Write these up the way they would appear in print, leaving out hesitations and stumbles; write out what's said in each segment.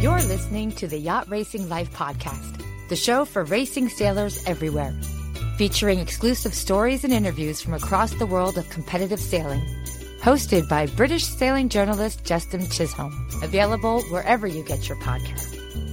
You're listening to the Yacht Racing Life podcast, the show for racing sailors everywhere, featuring exclusive stories and interviews from across the world of competitive sailing. Hosted by British sailing journalist Justin Chisholm. Available wherever you get your podcasts.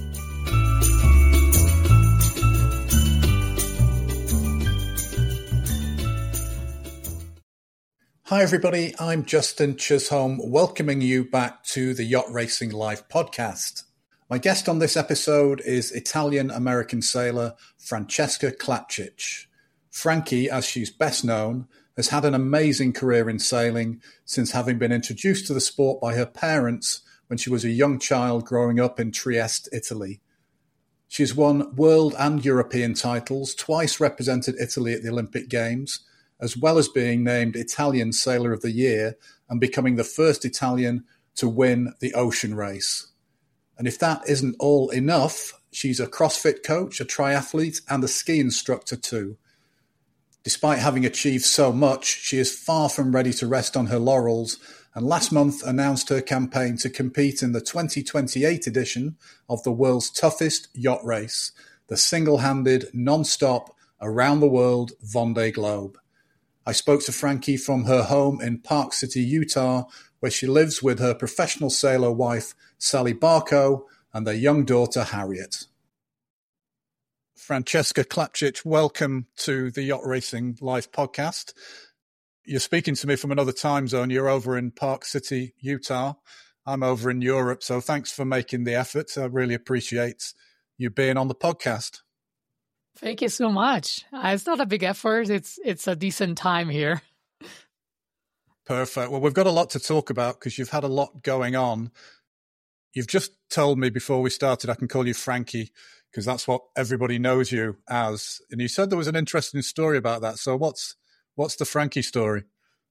Hi everybody, I'm Justin Chisholm, welcoming you back to the Yacht Racing Live podcast. My guest on this episode is Italian-American sailor Francesca Klatchich. Frankie, as she's best known, has had an amazing career in sailing since having been introduced to the sport by her parents when she was a young child growing up in Trieste, Italy. She's won world and European titles, twice represented Italy at the Olympic Games, as well as being named Italian Sailor of the Year and becoming the first Italian to win the ocean race. And if that isn't all enough, she's a CrossFit coach, a triathlete, and a ski instructor too. Despite having achieved so much, she is far from ready to rest on her laurels, and last month announced her campaign to compete in the 2028 edition of the world's toughest yacht race, the single-handed, non-stop, around-the-world Vendée Globe. I spoke to Frankie from her home in Park City, Utah, where she lives with her professional sailor wife, Sally Barco, and their young daughter, Harriet. Francesca Klatchich, welcome to the Yacht Racing Live podcast. You're speaking to me from another time zone. You're over in Park City, Utah. I'm over in Europe, so thanks for making the effort. I really appreciate you being on the podcast. Thank you so much. It's not a big effort. It's a decent time here. Perfect. Well, we've got a lot to talk about because you've had a lot going on. You've just told me before we started I can call you Frankie because that's what everybody knows you as. And you said there was an interesting story about that. So what's the Frankie story?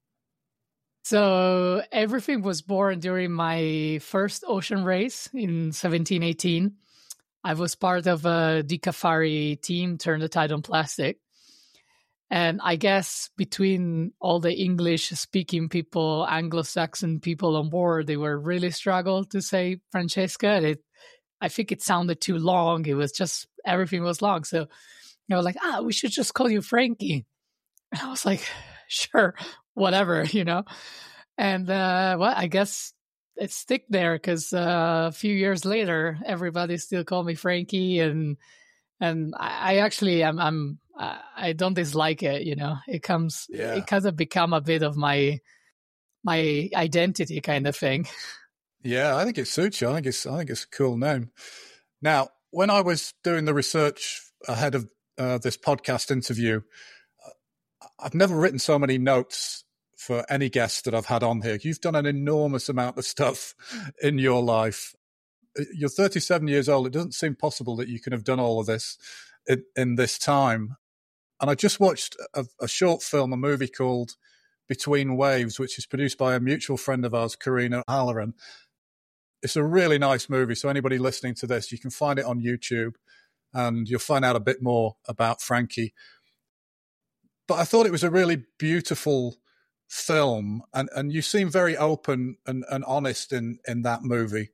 So everything was born during my first ocean race in 1718. I was part of a Decafari team, Turn the Tide on Plastic. And I guess between all the English-speaking people, Anglo-Saxon people on board, they were really struggled to say Francesca. I think it sounded too long. It was just, everything was long. So they were like, we should just call you Frankie. And I was like, sure, whatever, And I guess it stick there because a few years later, everybody still call me Frankie, and I actually I don't dislike it. It kind of become a bit of my identity kind of thing. Yeah, I think it suits you. I think it's a cool name. Now, when I was doing the research ahead of this podcast interview, I've never written so many notes for any guest that I've had on here. You've done an enormous amount of stuff in your life. You're 37 years old. It doesn't seem possible that you can have done all of this in this time. And I just watched a short film, a movie called Between Waves, which is produced by a mutual friend of ours, Karina Halloran. It's a really nice movie. So anybody listening to this, you can find it on YouTube and you'll find out a bit more about Frankie. But I thought it was a really beautiful film, and you seem very open and honest in that movie.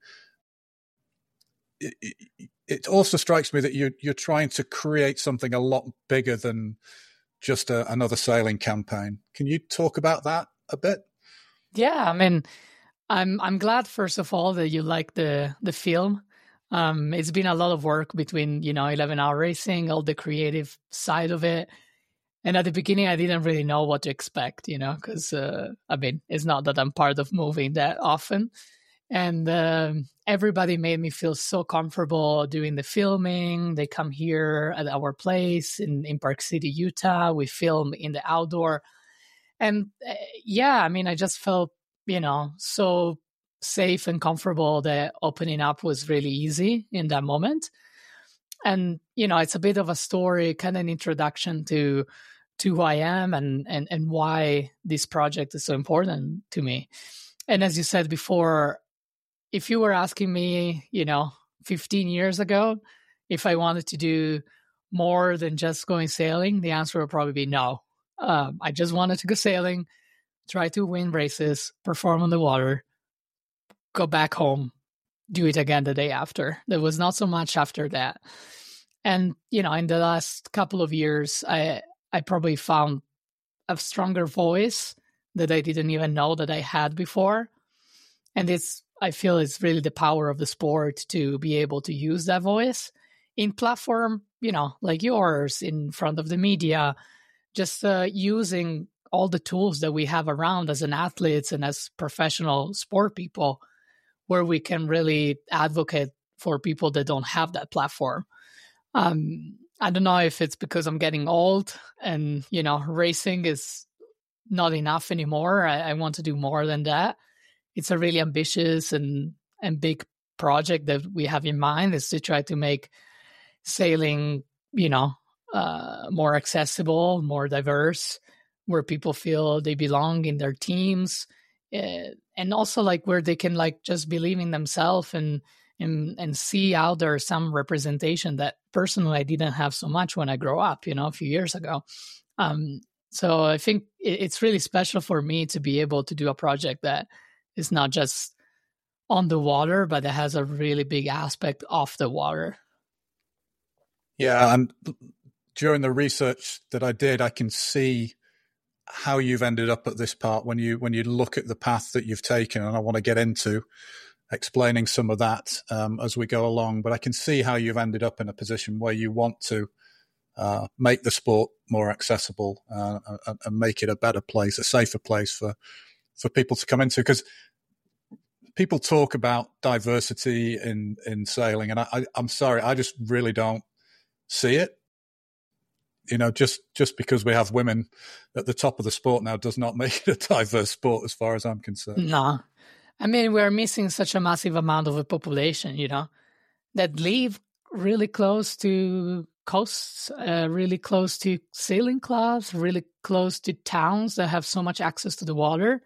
It also strikes me that you're trying to create something a lot bigger than just another sailing campaign. Can you talk about that a bit? Yeah, I mean, I'm glad first of all that you like the film. It's been a lot of work between 11 Hour Racing, all the creative side of it. And at the beginning, I didn't really know what to expect, because, it's not that I'm part of moving that often. And everybody made me feel so comfortable doing the filming. They come here at our place in Park City, Utah. We film in the outdoor. And I just felt, so safe and comfortable that opening up was really easy in that moment. And, it's a bit of a story, kind of an introduction to who I am and why this project is so important to me. And as you said before, if you were asking me, 15 years ago, if I wanted to do more than just going sailing, the answer would probably be no. I just wanted to go sailing, try to win races, perform on the water, go back home, do it again the day after. There was not so much after that. And, you know, in the last couple of years, I probably found a stronger voice that I didn't even know that I had before. And I feel it's really the power of the sport to be able to use that voice in platform, you know, like yours, in front of the media, just using all the tools that we have around as an athletes and as professional sport people, where we can really advocate for people that don't have that platform. I don't know if it's because I'm getting old and, you know, racing is not enough anymore. I want to do more than that. It's a really ambitious and big project that we have in mind, is to try to make sailing, you know, more accessible, more diverse, where people feel they belong in their teams, and also like where they can like just believe in themselves and see out there some representation that personally I didn't have so much when I grew up, you know, a few years ago. So I think it's really special for me to be able to do a project that is not just on the water, but it has a really big aspect off the water. Yeah, and during the research that I did, I can see how you've ended up at this part when you look at the path that you've taken, and I want to get into explaining some of that as we go along. But I can see how you've ended up in a position where you want to make the sport more accessible and make it a better place, a safer place for people to come into. Because people talk about diversity in sailing, and I'm sorry, I just really don't see it. You know, just because we have women at the top of the sport now does not make it a diverse sport as far as I'm concerned. No. I mean, we're missing such a massive amount of a population, you know, that live really close to coasts, really close to sailing clubs, really close to towns that have so much access to the water.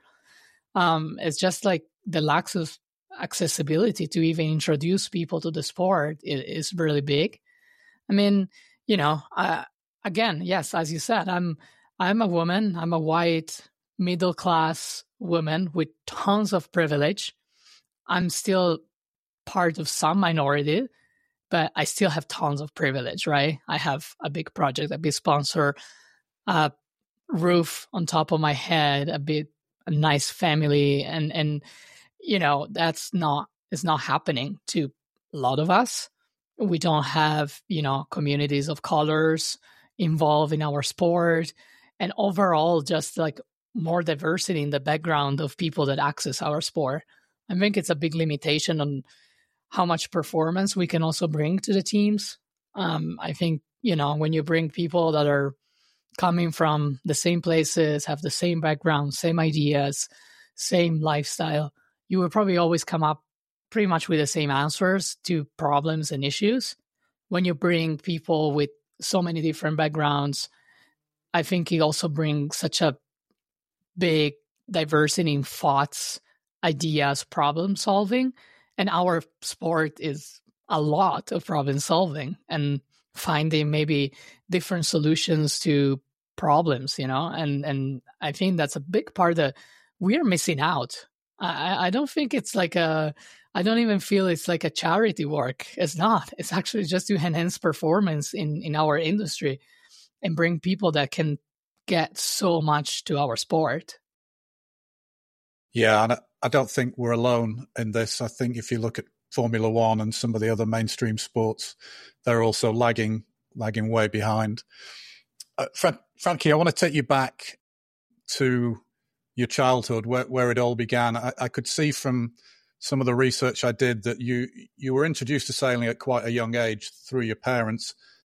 It's just like the lack of accessibility to even introduce people to the sport is really big. I mean, you know, again, yes, as you said, I'm a woman. I'm a white middle class woman with tons of privilege. I'm still part of some minority, but I still have tons of privilege, right? I have a big project, a big sponsor, a roof on top of my head, a nice family, and you know, it's not happening to a lot of us. We don't have, you know, communities of colors involved in our sport, and overall just like more diversity in the background of people that access our sport. I think it's a big limitation on how much performance we can also bring to the teams. I think, you know, when you bring people that are coming from the same places, have the same background, same ideas, same lifestyle, you will probably always come up pretty much with the same answers to problems and issues. When you bring people with so many different backgrounds, I think it also brings such a big diversity in thoughts, ideas, problem solving. And our sport is a lot of problem solving and finding maybe different solutions to problems, you know, and I think that's a big part that we're missing out. I don't think it's like I don't even feel it's like a charity work. It's not. It's actually just to enhance performance in our industry and bring people that can get so much to our sport. Yeah, and I don't think we're alone in this. I think if you look at Formula One and some of the other mainstream sports, they're also lagging way behind. Frankie, I want to take you back to your childhood, where it all began. I could see from some of the research I did that you were introduced to sailing at quite a young age through your parents.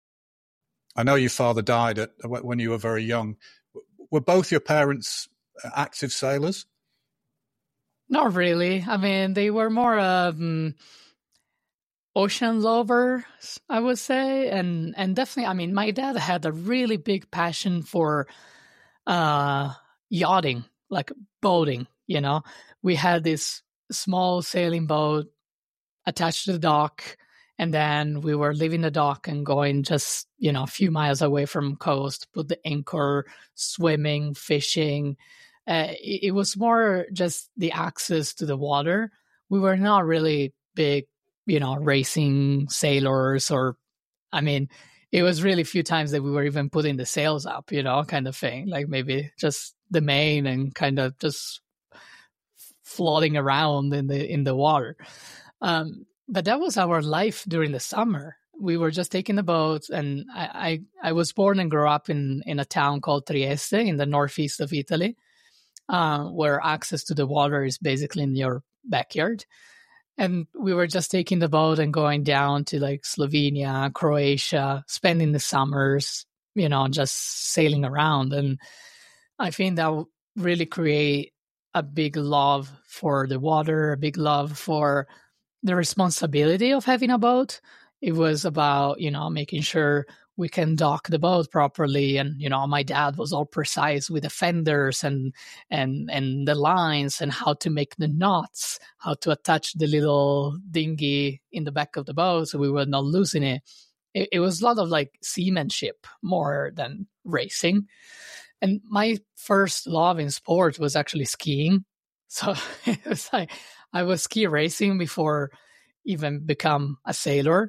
I know your father died when you were very young. Were both your parents active sailors? Not really. I mean, they were more ocean lovers, I would say, and definitely. I mean, my dad had a really big passion for yachting, like boating. You know, we had this small sailing boat attached to the dock, and then we were leaving the dock and going just, you know, a few miles away from coast, put the anchor, swimming, fishing. It was more just the access to the water. We were not really big, racing sailors, or, I mean, it was really few times that we were even putting the sails up, kind of thing, like maybe just the main and kind of just floating around in the water. But that was our life during the summer. We were just taking the boats, and I was born and grew up in a town called Trieste in the northeast of Italy, where access to the water is basically in your backyard. And we were just taking the boat and going down to like Slovenia, Croatia, spending the summers, just sailing around. And I think that really create a big love for the water, a big love for the responsibility of having a boat. It was about, making sure we can dock the boat properly. And, my dad was all precise with the fenders and the lines and how to make the knots, how to attach the little dinghy in the back of the boat so we were not losing it. It was a lot of like seamanship more than racing. And my first love in sport was actually skiing. So it was like I was ski racing before even become a sailor.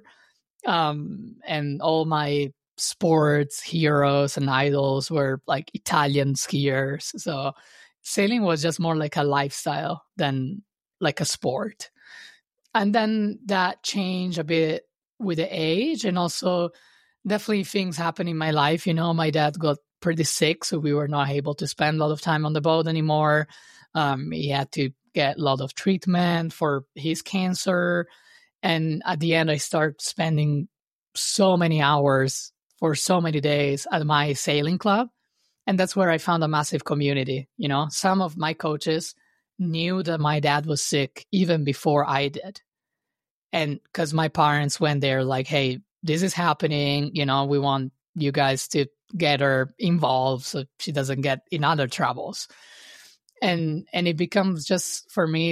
And all my sports heroes and idols were like Italian skiers. So sailing was just more like a lifestyle than like a sport. And then that changed a bit with the age, and also definitely things happened in my life. My dad got pretty sick, so we were not able to spend a lot of time on the boat anymore. He had to get a lot of treatment for his cancer. And at the end, I started spending so many hours for so many days at my sailing club. And that's where I found a massive community. Some of my coaches knew that my dad was sick even before I did. And because my parents went there like, hey, this is happening, we want you guys to get her involved so she doesn't get in other troubles. And it becomes just for me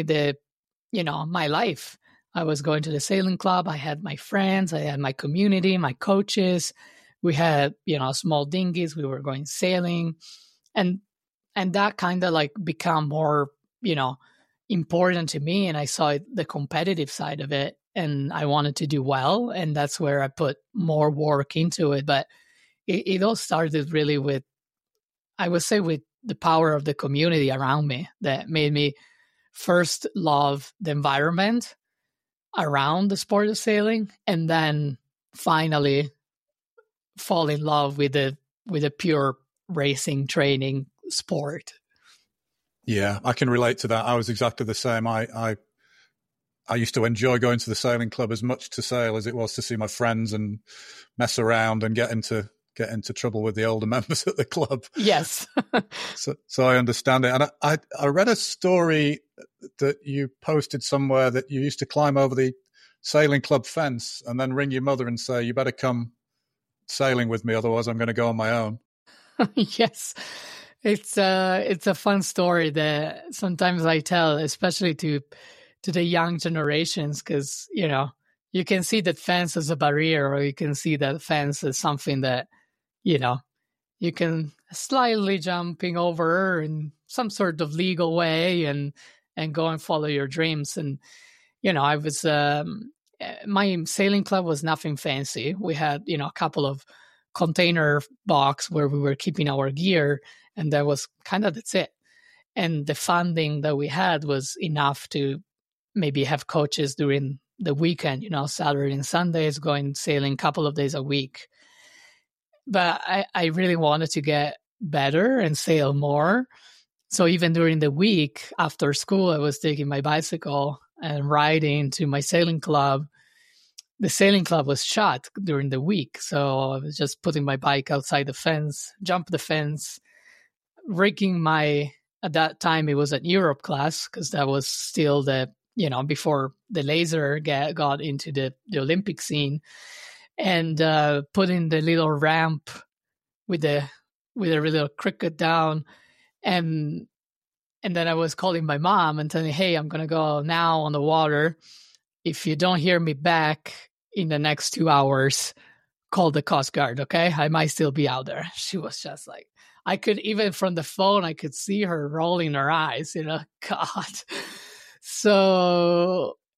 my life. I was going to the sailing club. I had my friends. I had my community, my coaches. We had, small dinghies. We were going sailing. And that kind of like become more, important to me. And I saw the competitive side of it, and I wanted to do well. And that's where I put more work into it. But it all started really with, I would say, with the power of the community around me that made me first love the environment around the sport of sailing, and then finally fall in love with the pure racing training sport. Yeah, I can relate to that. I was exactly the same. I used to enjoy going to the sailing club as much to sail as it was to see my friends and mess around and get into trouble with the older members at the club. Yes. so I understand it. And I read a story that you posted somewhere that you used to climb over the sailing club fence and then ring your mother and say, you better come sailing with me, otherwise I'm going to go on my own. Yes. It's a fun story that sometimes I tell, especially to the young generations, because, you can see that fence as a barrier, or you can see that fence as something that, you can slightly jumping over in some sort of legal way and go and follow your dreams. And, I was, my sailing club was nothing fancy. We had, a couple of container box where we were keeping our gear, and that was that's it. And the funding that we had was enough to maybe have coaches during the weekend, Saturday and Sundays, going sailing a couple of days a week. But I really wanted to get better and sail more. So even during the week after school, I was taking my bicycle and riding to my sailing club. The sailing club was shut during the week. So I was just putting my bike outside the fence, jump the fence, rigging at that time it was an Europe class, because that was still before the laser got into the Olympic scene, and putting the little ramp with a little cricket down, and then I was calling my mom and telling, hey, I'm gonna go now on the water. If you don't hear me back in the next 2 hours, call the Coast Guard, okay? I might still be out there. She was just like, I could, even from the phone, I could see her rolling her eyes, God. So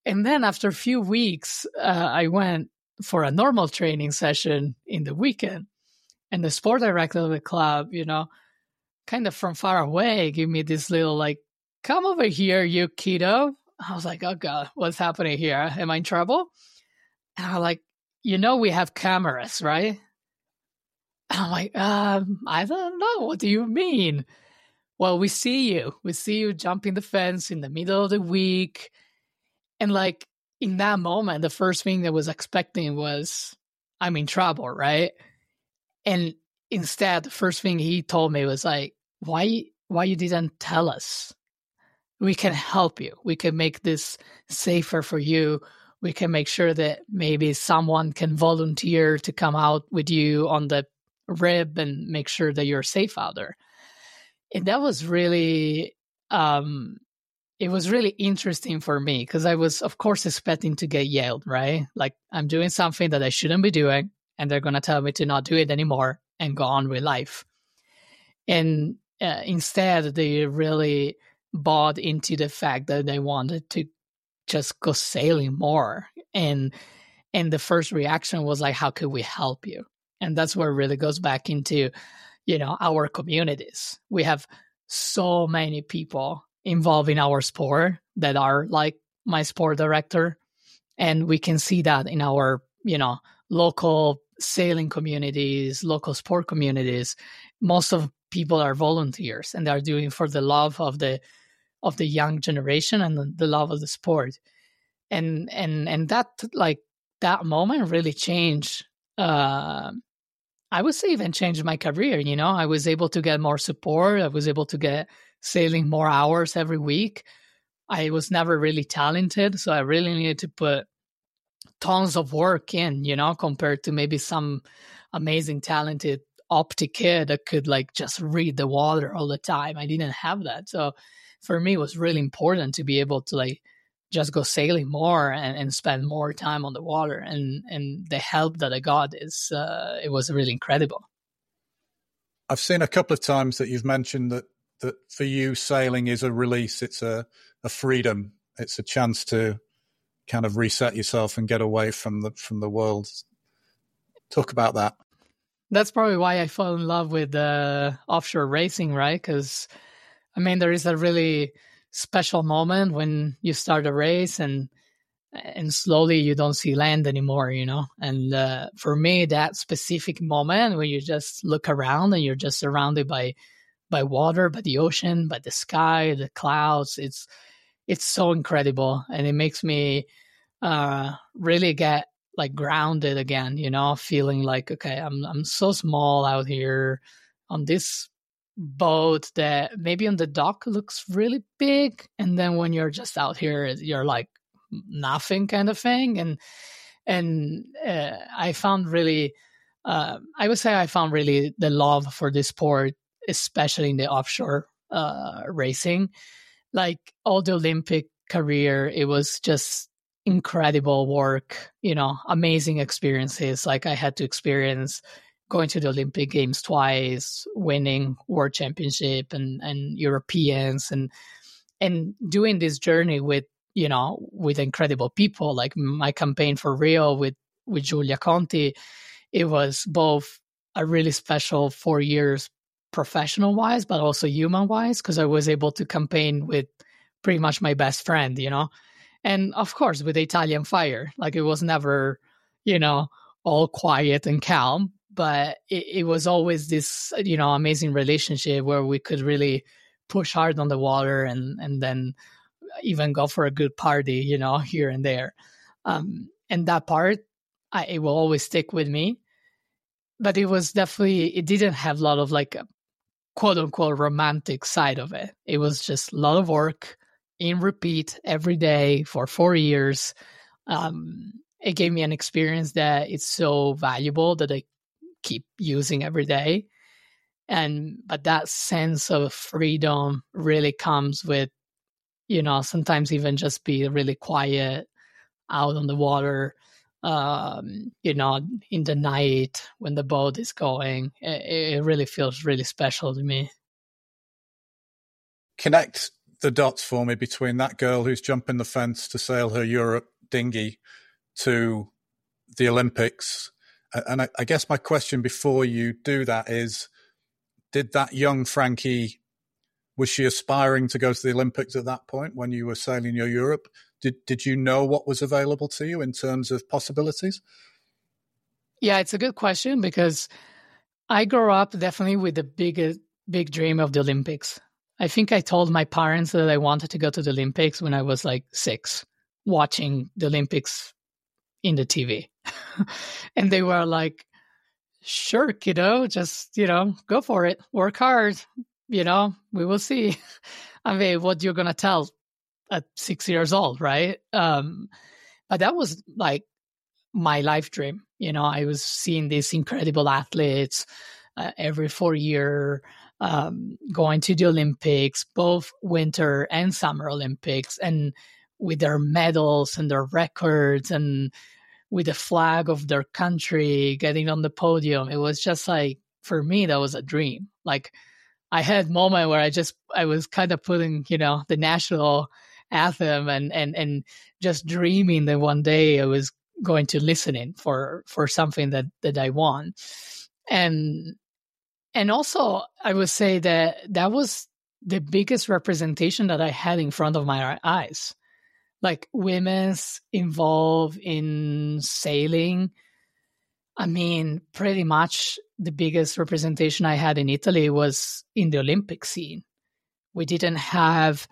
And then after a few weeks, I went for a normal training session in the weekend. And the sport director of the club, kind of from far away, gave me this little like, come over here, you kiddo. I was like, oh God, what's happening here? Am I in trouble? And I'm like, we have cameras, right? And I'm like, I don't know. What do you mean? Well, we see you. We see you jumping the fence in the middle of the week. And like in that moment, the first thing I was expecting was, I'm in trouble, right? And instead, the first thing he told me was like, why you didn't tell us? We can help you. We can make this safer for you. We can make sure that maybe someone can volunteer to come out with you on the rib and make sure that you're safe out there. And that was really, it was really interesting for me because I was, of course, expecting to get yelled, right? Like I'm doing something that I shouldn't be doing and they're going to tell me to not do it anymore and go on with life. And instead, they really bought into the fact that they wanted to just go sailing more. And the first reaction was like, how could we help you? And that's where it really goes back into, our communities. We have so many people involved in our sport that are like my sport director. And we can see that in our, local sailing communities, local sport communities. Most of people are volunteers and they're doing for the love of the young generation and the love of the sport. And that, like, that moment really changed, I would say even changed my career. I was able to get more support. I was able to get sailing more hours every week. I was never really talented, so I really needed to put tons of work in, compared to maybe some amazing talented optic kid that could like just read the water all the time. I didn't have that. So for me, it was really important to be able to like just go sailing more and spend more time on the water. And the help that I got is, it was really incredible. I've seen a couple of times that you've mentioned that for you, sailing is a release. It's a freedom. It's a chance to kind of reset yourself and get away from the world. Talk about that. That's probably why I fell in love with offshore racing, right? Because, there is a really special moment when you start a race and slowly you don't see land anymore, And for me, that specific moment when you just look around and you're just surrounded by water, by the ocean, by the sky, the clouds, it's so incredible. And it makes me really get like grounded again, feeling like, okay, I'm so small out here on this boat that maybe on the dock looks really big. And then when you're just out here, you're like nothing kind of thing. And I found really, I would say I found really the love for this sport, especially in the offshore racing. Like all the Olympic career, it was just incredible work, amazing experiences. Like I had to experience going to the Olympic Games twice, winning World Championship and Europeans, and doing this journey with incredible people. Like my campaign for Rio with Giulia Conti, it was both a really special 4 years professional wise, but also human wise, because I was able to campaign with pretty much my best friend, and of course with Italian Fire. Like it was never, all quiet and calm, but it was always this, amazing relationship where we could really push hard on the water and then even go for a good party, here and there. And that part, it will always stick with me. But it was definitely, it didn't have a lot of like a quote unquote romantic side of it. It was just a lot of work in repeat every day for 4 years. It gave me an experience that it's so valuable that I keep using every day. But that sense of freedom really comes with, sometimes even just be really quiet out on the water, in the night when the boat is going. It really feels really special to me. Connect the dots for me between that girl who's jumping the fence to sail her Europe dinghy to the Olympics. And I guess my question before you do that is, did that young Frankie, was she aspiring to go to the Olympics at that point when you were sailing your Europe? Did you know what was available to you in terms of possibilities? Yeah, it's a good question because I grew up definitely with the big dream of the Olympics. I think I told my parents that I wanted to go to the Olympics when I was like 6, watching the Olympics in the TV. And they were like, sure, kiddo, just, go for it. Work hard. We will see. I mean, what you're going to tell at 6 years old, right? But that was like my life dream. I was seeing these incredible athletes every 4 year going to the Olympics, both winter and summer Olympics, and with their medals and their records and with the flag of their country getting on the podium. It was just like, for me, that was a dream. Like, I had a moment where I was kind of putting, the national anthem and just dreaming that one day I was going to listen in for something that I won. And also, I would say that was the biggest representation that I had in front of my eyes. Like, women's involved in sailing. I mean, pretty much the biggest representation I had in Italy was in the Olympic scene. We didn't have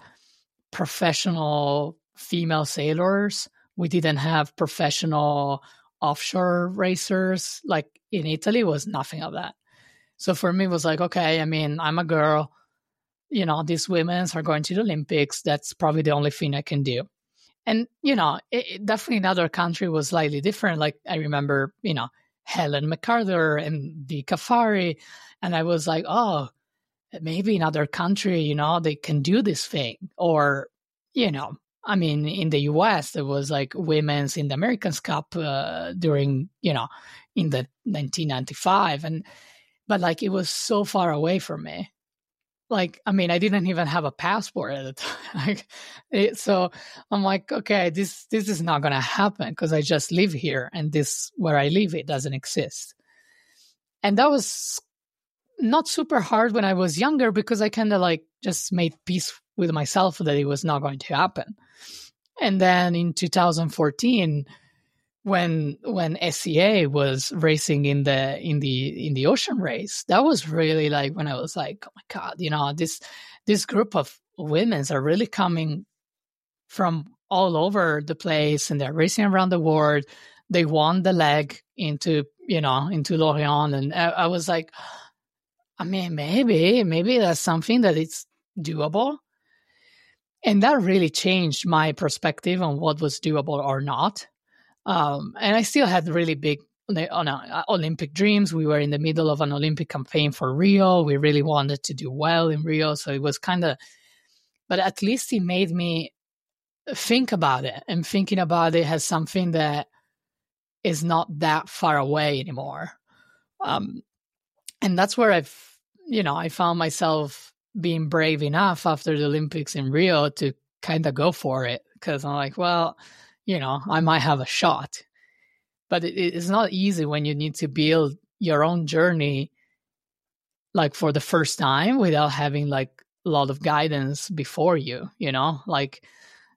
professional female sailors. We didn't have professional offshore racers. Like, in Italy was nothing of that. So for me, it was like, okay, I mean, I'm a girl, these women are going to the Olympics. That's probably the only thing I can do. And, it definitely in other country was slightly different. Like, I remember, Helen MacArthur and Dee Caffari. And I was like, oh, maybe in other country, they can do this thing. Or, I mean, in the US, there was like women's in the America's Cup during, in the 1995. But like, it was so far away from me. Like, I mean, I didn't even have a passport at the time. So I'm like, okay, this is not going to happen because I just live here, and this where I live, it doesn't exist. And that was not super hard when I was younger because I kind of like just made peace with myself that it was not going to happen. And then in 2014, when SCA was racing in the ocean race, that was really like when I was like, oh my God, this group of women are really coming from all over the place, and they're racing around the world. They won the leg into Lorient, and I was like, I mean, maybe that's something that it's doable. And that really changed my perspective on what was doable or not. And I still had really big Olympic dreams. We were in the middle of an Olympic campaign for Rio. We really wanted to do well in Rio. So it was but at least it made me think about it, and thinking about it as something that is not that far away anymore. And that's where I found myself being brave enough after the Olympics in Rio to kind of go for it. Because I'm like, well, I might have a shot. But it's not easy when you need to build your own journey, like, for the first time without having like a lot of guidance before you, like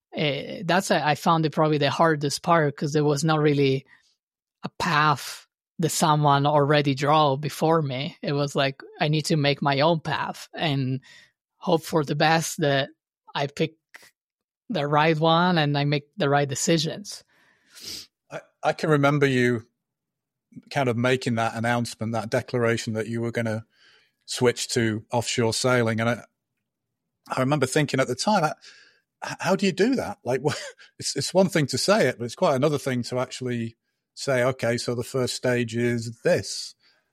I found it probably the hardest part, because there was not really a path that someone already draw before me. It was like, I need to make my own path and hope for the best that I pick the right one and I make the right decisions. I can remember you kind of making that announcement, that declaration that you were going to switch to offshore sailing. And I remember thinking at the time, how do you do that? Like, it's one thing to say it, but it's quite another thing to actually say, okay, so the first stage is this.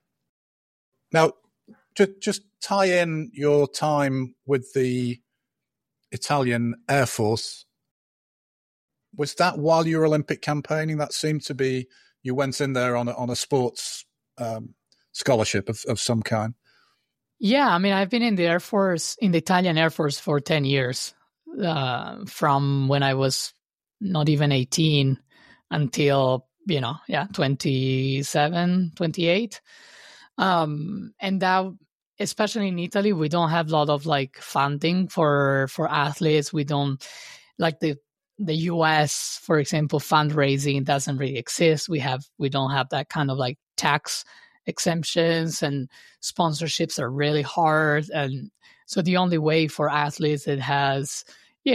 Now, just tie in your time with the Italian Air Force. Was that while you were Olympic campaigning? That seemed to be, you went in there on a sports scholarship of some kind. Yeah, I mean, I've been in the Air Force, in the Italian Air Force for 10 years. from when I was not even 18 until, 27, 28. And that, especially in Italy, we don't have a lot of like funding for athletes. We don't, like the US, for example, fundraising doesn't really exist. We don't have that kind of like tax exemptions, and sponsorships are really hard. And so the only way for athletes that has,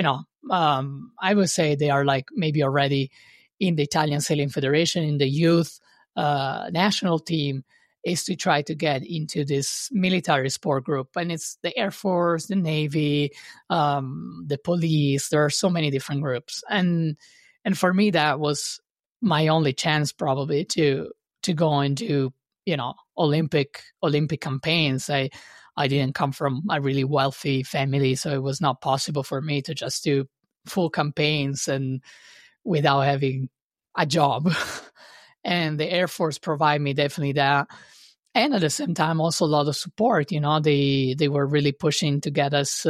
I would say they are like maybe already in the Italian Sailing Federation, in the youth national team, is to try to get into this military sport group. And it's the Air Force, the Navy, the police. There are so many different groups. And for me, that was my only chance probably to go into, Olympic campaigns. I didn't come from a really wealthy family, so it was not possible for me to just do full campaigns and without having a job. And the Air Force provide me definitely that. And at the same time, also a lot of support. They were really pushing to get us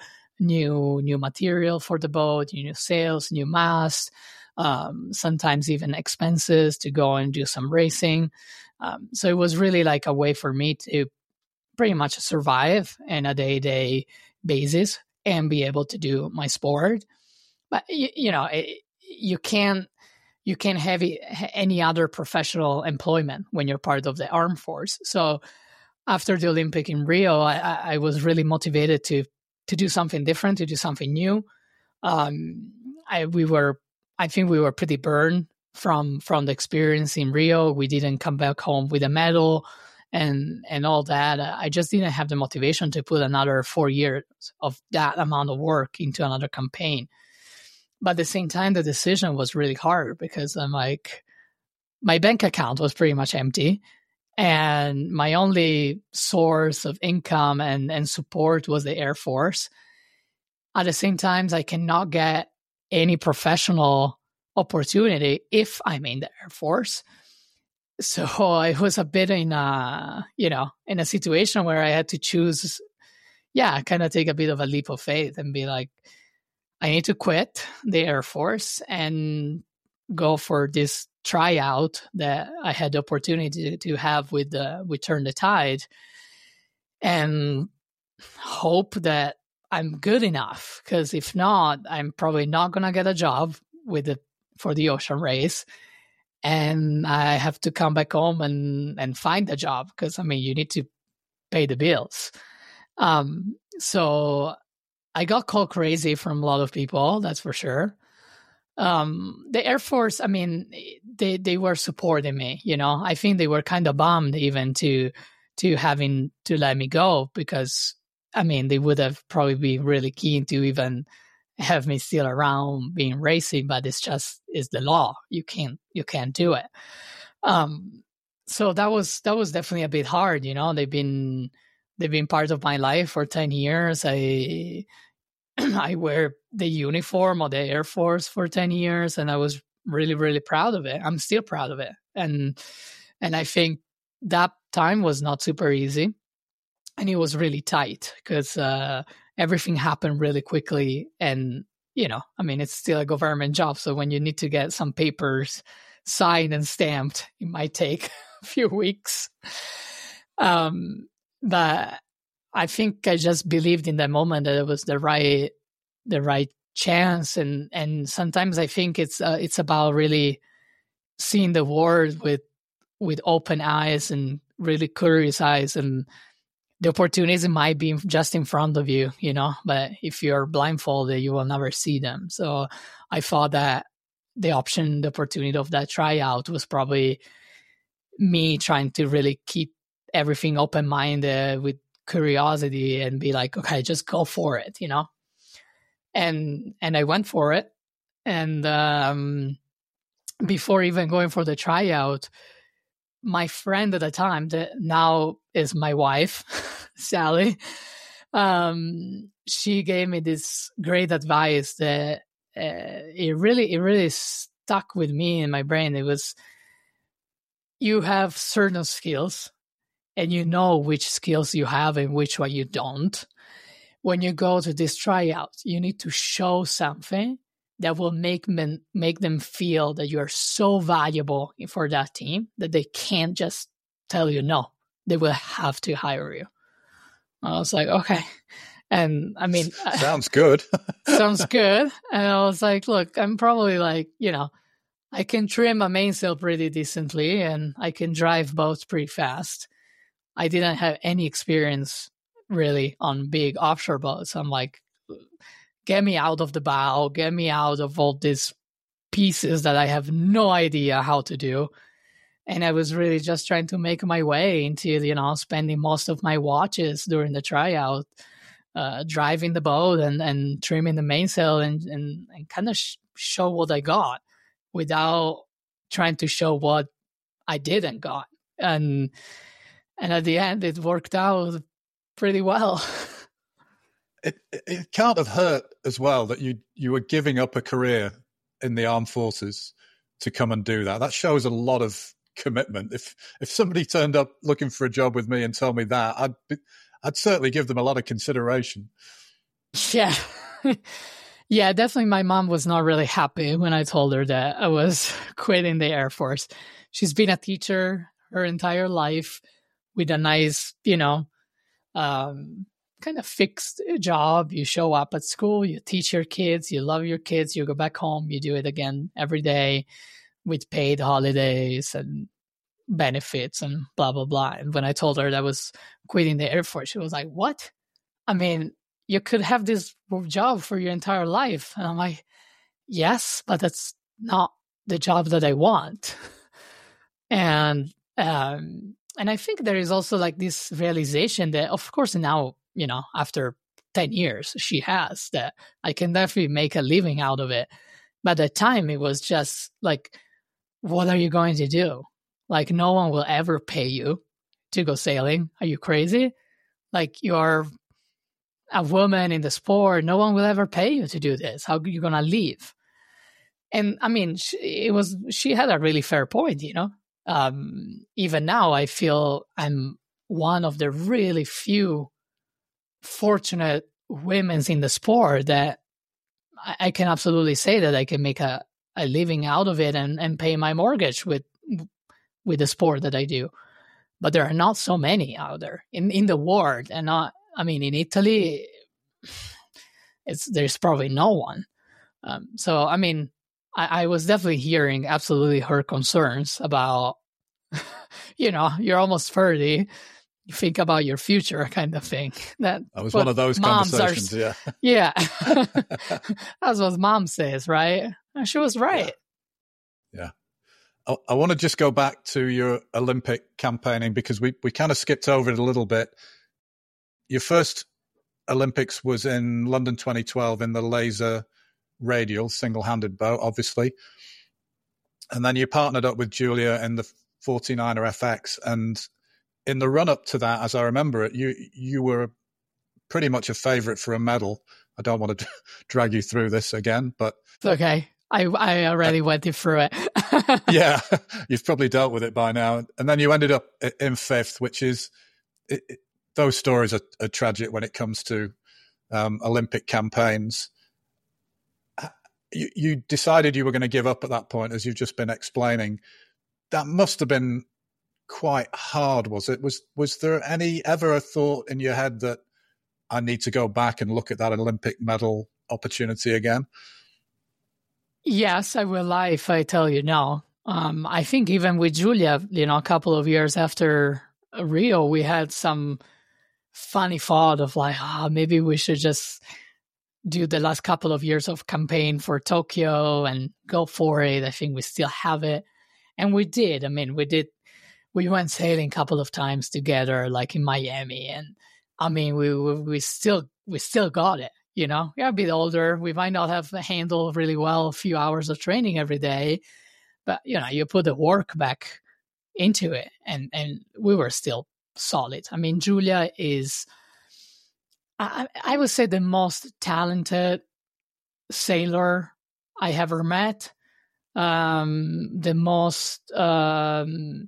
new material for the boat, new sails, new mast, sometimes even expenses to go and do some racing. So it was really like a way for me to pretty much survive on a day-to-day basis and be able to do my sport. But, you can't have any other professional employment when you're part of the armed force. So after the Olympic in Rio, I was really motivated to do something different, to do something new. I think we were pretty burned from the experience in Rio. We didn't come back home with a medal and all that. I just didn't have the motivation to put another 4 years of that amount of work into another campaign. But at the same time, the decision was really hard because I'm like, my bank account was pretty much empty. And my only source of income and support was the Air Force. At the same time, I cannot get any professional opportunity if I'm in the Air Force. So I was a bit in a situation where I had to choose, kind of take a bit of a leap of faith and be like, I need to quit the Air Force and go for this tryout that I had the opportunity to have with Turn the Tide, and hope that I'm good enough. Because if not, I'm probably not going to get a job for the ocean race. And I have to come back home and find a job because, you need to pay the bills. So I got called crazy from a lot of people, that's for sure. The Air Force, they were supporting me, I think they were kind of bummed even to having to let me go because, they would have probably been really keen to even have me still around being racing, but it's the law. You can't do it. So that was definitely a bit hard, They've been part of my life for 10 years. I wear the uniform of the Air Force for 10 years, and I was really, really proud of it. I'm still proud of it. And I think that time was not super easy, and it was really tight because everything happened really quickly. And, it's still a government job. So when you need to get some papers signed and stamped, it might take a few weeks. But I think I just believed in that moment that it was the right chance. And sometimes I think it's about really seeing the world with open eyes and really curious eyes, and the opportunities might be just in front of you, but if you're blindfolded, you will never see them. So I thought that the opportunity of that tryout was probably me trying to really keep everything open-minded with curiosity and be like, okay, just go for it, And I went for it. And before even going for the tryout, my friend at the time, that now is my wife, Sally, she gave me this great advice that it really stuck with me in my brain. It was, you have certain skills and you know which skills you have and which one you don't. when you go to this tryout, you need to show something that will make them feel that you're so valuable for that team that they can't just tell you no. They will have to hire you. I was like, okay. And I mean, sounds good. Sounds good. And I was like, look, I'm probably like, I can trim a mainsail pretty decently and I can drive boats pretty fast. I didn't have any experience really on big offshore boats. I'm like, get me out of the bow, get me out of all these pieces that I have no idea how to do. And I was really just trying to make my way into, spending most of my watches during the tryout, driving the boat and trimming the mainsail and kind of show what I got without trying to show what I didn't got. And at the end, it worked out pretty well. It can't have hurt as well that you were giving up a career in the armed forces to come and do that. That shows a lot of commitment. If somebody turned up looking for a job with me and told me that, I'd certainly give them a lot of consideration. Yeah. Yeah, definitely my mom was not really happy when I told her that I was quitting the Air Force. She's been a teacher her entire life with a nice, kind of fixed job. You show up at school, you teach your kids, you love your kids, you go back home, you do it again every day with paid holidays and benefits and blah, blah, blah. And when I told her that I was quitting the Air Force, she was like, what? I mean, you could have this job for your entire life. And I'm like, yes, but that's not the job that I want. And I think there is also like this realization that, of course, now, after 10 years, she has that I can definitely make a living out of it. But at the time, it was just like, what are you going to do? Like, no one will ever pay you to go sailing. Are you crazy? Like, you're a woman in the sport. No one will ever pay you to do this. How are you going to leave? And I mean, she had a really fair point, Even now, I feel I'm one of the really few fortunate women in the sport that I can absolutely say that I can make a living out of it and pay my mortgage with the sport that I do. But there are not so many out there in the world, and in Italy, there's probably no one. So I mean, I was definitely hearing absolutely her concerns about, you're almost 30. You think about your future kind of thing. That was one of those conversations, yeah. Yeah. That's what mom says, right? And she was right. Yeah. I want to just go back to your Olympic campaigning because we kind of skipped over it a little bit. Your first Olympics was in London 2012 in the laser radial single-handed boat, obviously. And then you partnered up with Giulia in the 49er FX. And in the run-up to that, as I remember it, you were pretty much a favorite for a medal. I don't want to drag you through this again, but... It's okay. I already went through it. Yeah, you've probably dealt with it by now. And then you ended up in fifth, which is... those stories are tragic when it comes to Olympic campaigns. You decided you were going to give up at that point, as you've just been explaining. That must have been quite hard, was it? Was there ever a thought in your head that I need to go back and look at that Olympic medal opportunity again? Yes, I will lie if I tell you no. I think even with Giulia, a couple of years after Rio, we had some funny thought of like, maybe we should just do the last couple of years of campaign for Tokyo and go for it. I think we still have it. And we did. I mean, we went sailing a couple of times together, like in Miami. And I mean, we still got it, We're a bit older. We might not have handled really well a few hours of training every day, but you put the work back into it and we were still solid. I mean, Giulia is, I would say, the most talented sailor I ever met. The most,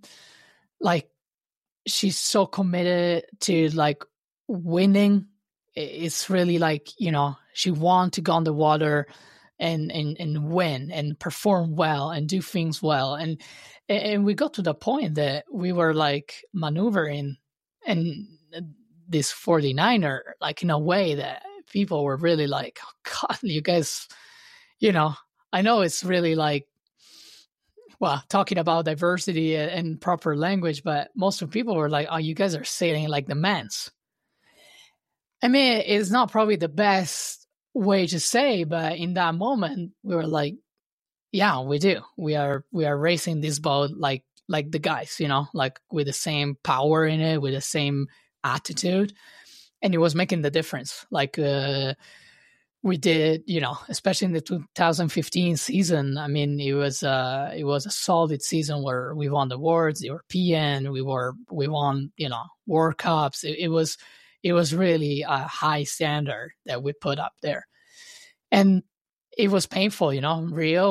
she's so committed to like winning it's really like, she wanted to go on the water and win and perform well and do things well. And we got to the point that we were like maneuvering and this 49er, like in a way that people were really like, oh God, you guys, I know it's really like, well, talking about diversity and proper language, but most of the people were like, oh, you guys are sailing like the men's. I mean, it's not probably the best way to say, but in that moment, we were like, yeah, we do. We are racing this boat like the guys, like with the same power in it, with the same attitude. And it was making the difference. Like, we did, especially in the 2015 season. I mean, it was a solid season where we won the awards, the European, we won, World Cups. It was really a high standard that we put up there. And it was painful, Rio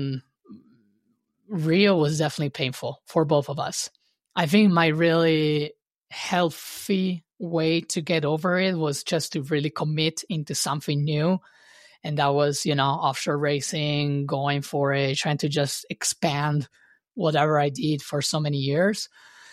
was definitely painful for both of us. I think my really healthy way to get over it was just to really commit into something new. And that was, offshore racing, going for it, trying to just expand whatever I did for so many years.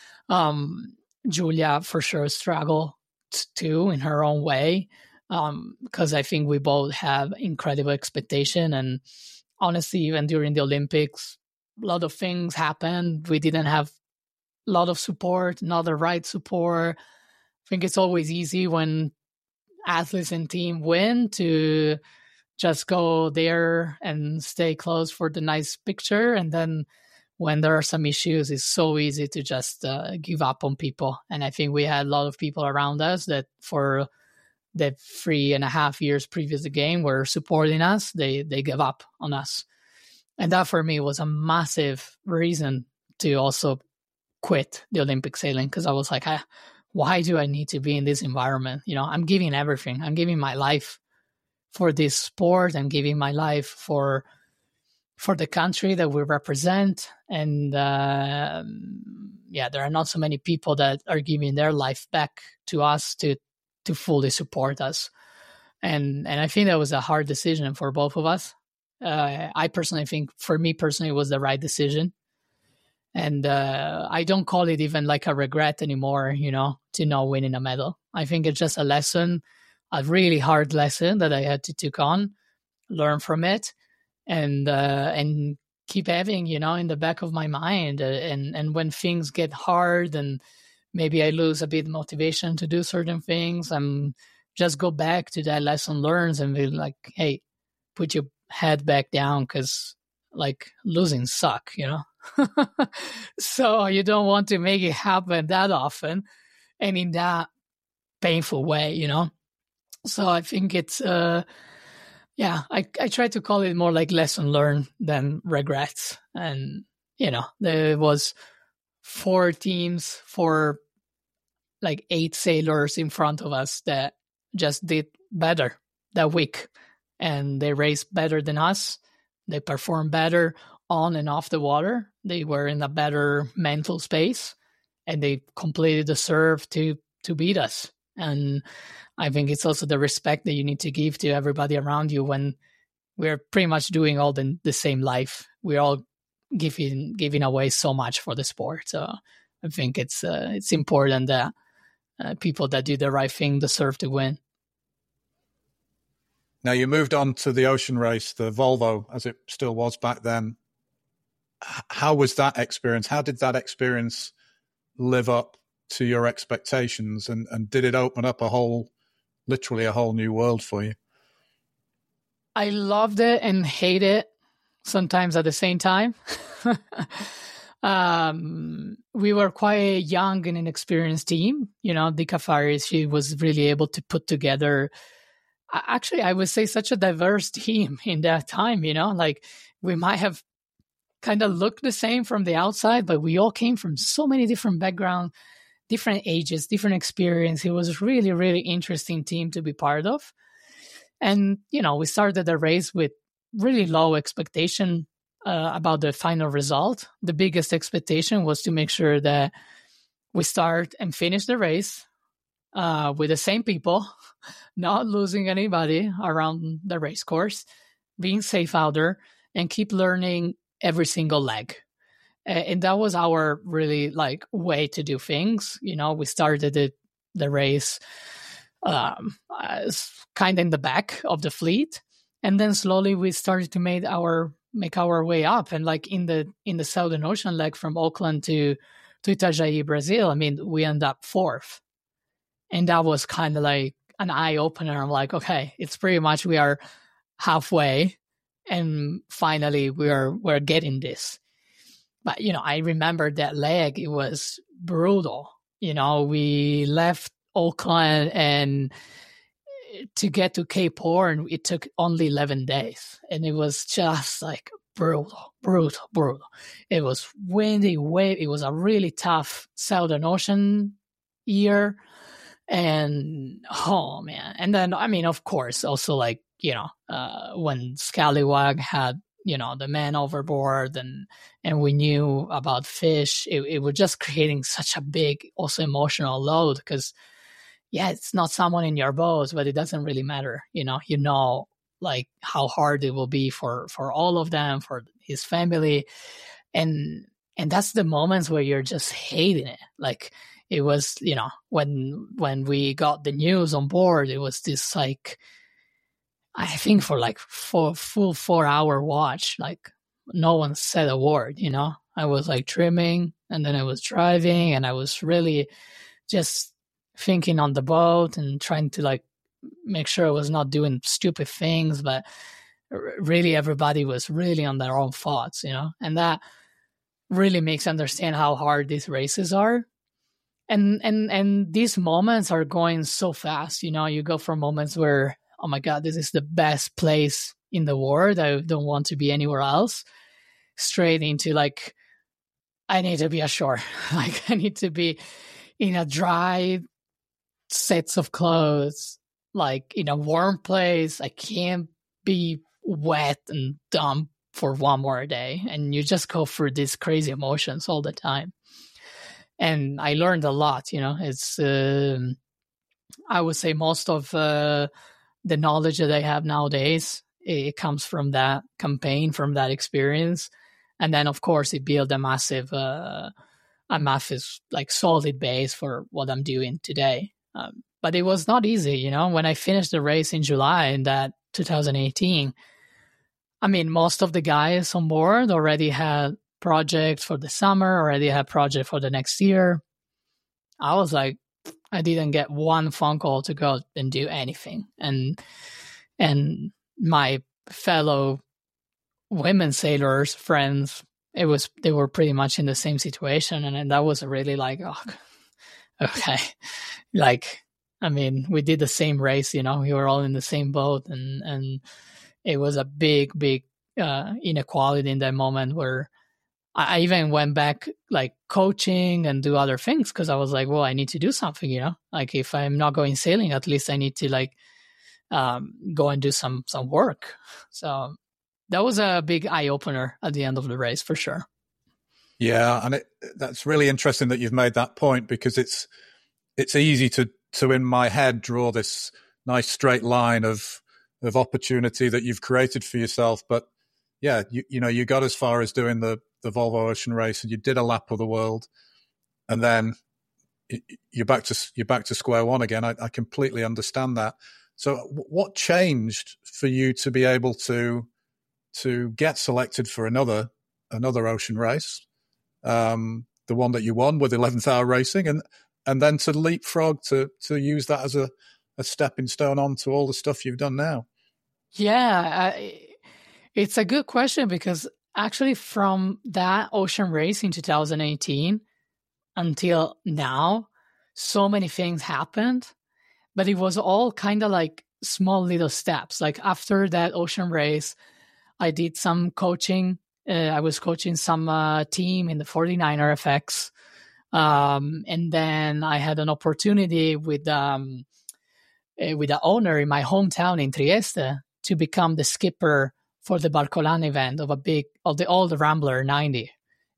Julia for sure struggled too in her own way, because I think we both have incredible expectation. And honestly, even during the Olympics, a lot of things happened. We didn't have a lot of support, not the right support. I think it's always easy when athletes and team win to just go there and stay close for the nice picture. And then when there are some issues, it's so easy to just give up on people. And I think we had a lot of people around us that for the 3.5 years previous to the game were supporting us. They gave up on us. And that for me was a massive reason to also quit the Olympic sailing, because I was like, why do I need to be in this environment? I'm giving everything. I'm giving my life for this sport. I'm giving my life for the country that we represent. And there are not so many people that are giving their life back to us to fully support us. And I think that was a hard decision for both of us. I personally think for me personally, it was the right decision. And I don't call it even like a regret anymore, to not winning a medal. I think it's just a lesson, a really hard lesson that I had to take on, learn from it, and keep having, in the back of my mind. And when things get hard and maybe I lose a bit of motivation to do certain things, I'm just go back to that lesson learned and be like, hey, put your head back down, because like losing suck, So you don't want to make it happen that often and in that painful way, So I think it's, I try to call it more like lesson learned than regrets. And, there was 4 teams, like 8 sailors in front of us that just did better that week. And they raced better than us. They performed better on and off the water. They were in a better mental space, and they completely deserved to beat us. And I think it's also the respect that you need to give to everybody around you when we're pretty much doing all the same life. We're all giving away so much for the sport. So I think it's important that people that do the right thing deserve to win. Now, you moved on to the ocean race, the Volvo, as it still was back then. How was that experience? How did that experience live up to your expectations? And did it open up literally a whole new world for you? I loved it and hate it sometimes at the same time. We were quite a young and inexperienced team. Dika Faris, she was really able to put together, actually, I would say, such a diverse team in that time. Like we might have kind of looked the same from the outside, but we all came from so many different backgrounds, different ages, different experience. It was really, really interesting team to be part of. And, we started the race with really low expectation about the final result. The biggest expectation was to make sure that we start and finish the race with the same people, not losing anybody around the race course, being safe out there, and keep learning every single leg. And that was our really like way to do things. You know, we started the race kind of in the back of the fleet, and then slowly we started to make our way up. And like in the Southern Ocean leg from Auckland to Itajaí, Brazil, I mean, we end up 4th, and that was kind of like an eye opener. I'm like, okay, it's pretty much we are halfway, and finally we're getting this. But you know, I remember that leg; it was brutal. You know, we left Auckland and to get to Cape Horn, it took only 11 days, and it was just like brutal. It was windy, it was a really tough Southern Ocean year, and oh man. And then, I mean, of course, also like, you know, when Scallywag had, you know, the man overboard, and we knew about fish, it was just creating such a big, also emotional load, because yeah, it's not someone in your boat, but it doesn't really matter. You know, like how hard it will be for all of them, for his family. And that's the moments where you're just hating it. Like it was, you know, when we got the news on board, it was this like, I think for like full 4-hour watch, like no one said a word, you know. I was like trimming, and then I was driving, and I was really just thinking on the boat and trying to like make sure I was not doing stupid things, but really everybody was really on their own thoughts, you know, and that really makes you understand how hard these races are. And these moments are going so fast, you know. You go from moments where, oh my God, this is the best place in the world, I don't want to be anywhere else, straight into like, I need to be ashore. Like I need to be in a dry sets of clothes, like in a warm place. I can't be wet and dumb for one more day. And you just go through these crazy emotions all the time. And I learned a lot, you know. It's I would say most of the knowledge that I have nowadays, it comes from that campaign, from that experience. And then of course it built a massive like solid base for what I'm doing today. But it was not easy, you know. When I finished the race in July in that 2018, I mean, most of the guys on board already had projects for the summer, already had projects for the next year. I was like, I didn't get one phone call to go and do anything. And my fellow women sailors, friends, they were pretty much in the same situation. And that was really like, oh, okay. Like, I mean, we did the same race, you know, we were all in the same boat, and it was a big inequality in that moment where I even went back like coaching and do other things, because I was like, well, I need to do something, you know, like if I'm not going sailing, at least I need to like go and do some work. So that was a big eye opener at the end of the race for sure. Yeah, and that's really interesting that you've made that point, because it's easy to in my head draw this nice straight line of opportunity that you've created for yourself. But yeah, you know, you got as far as doing the Volvo Ocean Race, and you did a lap of the world, and then you're back to square one again. I completely understand that. So what changed for you to be able to get selected for another ocean race, the one that you won with 11th Hour Racing, and then to leapfrog to use that as a stepping stone onto all the stuff you've done now? Yeah, it's a good question, because actually from that ocean race in 2018 until now, so many things happened, but it was all kind of like small little steps. Like after that ocean race, I did some coaching. I was coaching some team in the 49er FX. And then I had an opportunity with the owner in my hometown in Trieste to become the skipper for the Barcolana event of the Rambler 90.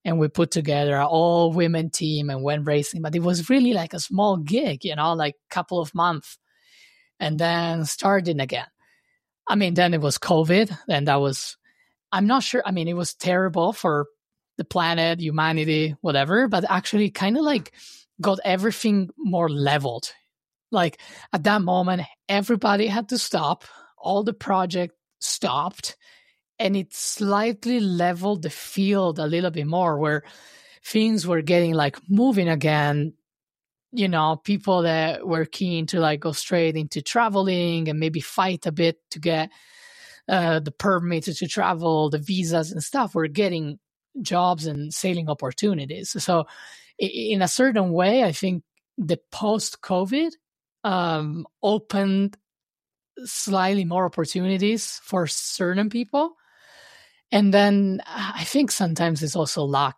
and we put together an all-women team and went racing. But it was really like a small gig, like a couple of months, and then starting again. I mean, then it was COVID, and that was, I'm not sure. I mean, it was terrible for the planet, humanity, whatever, but actually kind of like got everything more leveled. Like at that moment, everybody had to stop. All the project stopped, and it slightly leveled the field a little bit more, where things were getting like moving again. People that were keen to like go straight into traveling and maybe fight a bit to get the permits to travel, the visas and stuff, were getting jobs and sailing opportunities. So in a certain way, I think the post-COVID opened slightly more opportunities for certain people. And then I think sometimes it's also luck,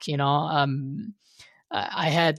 I had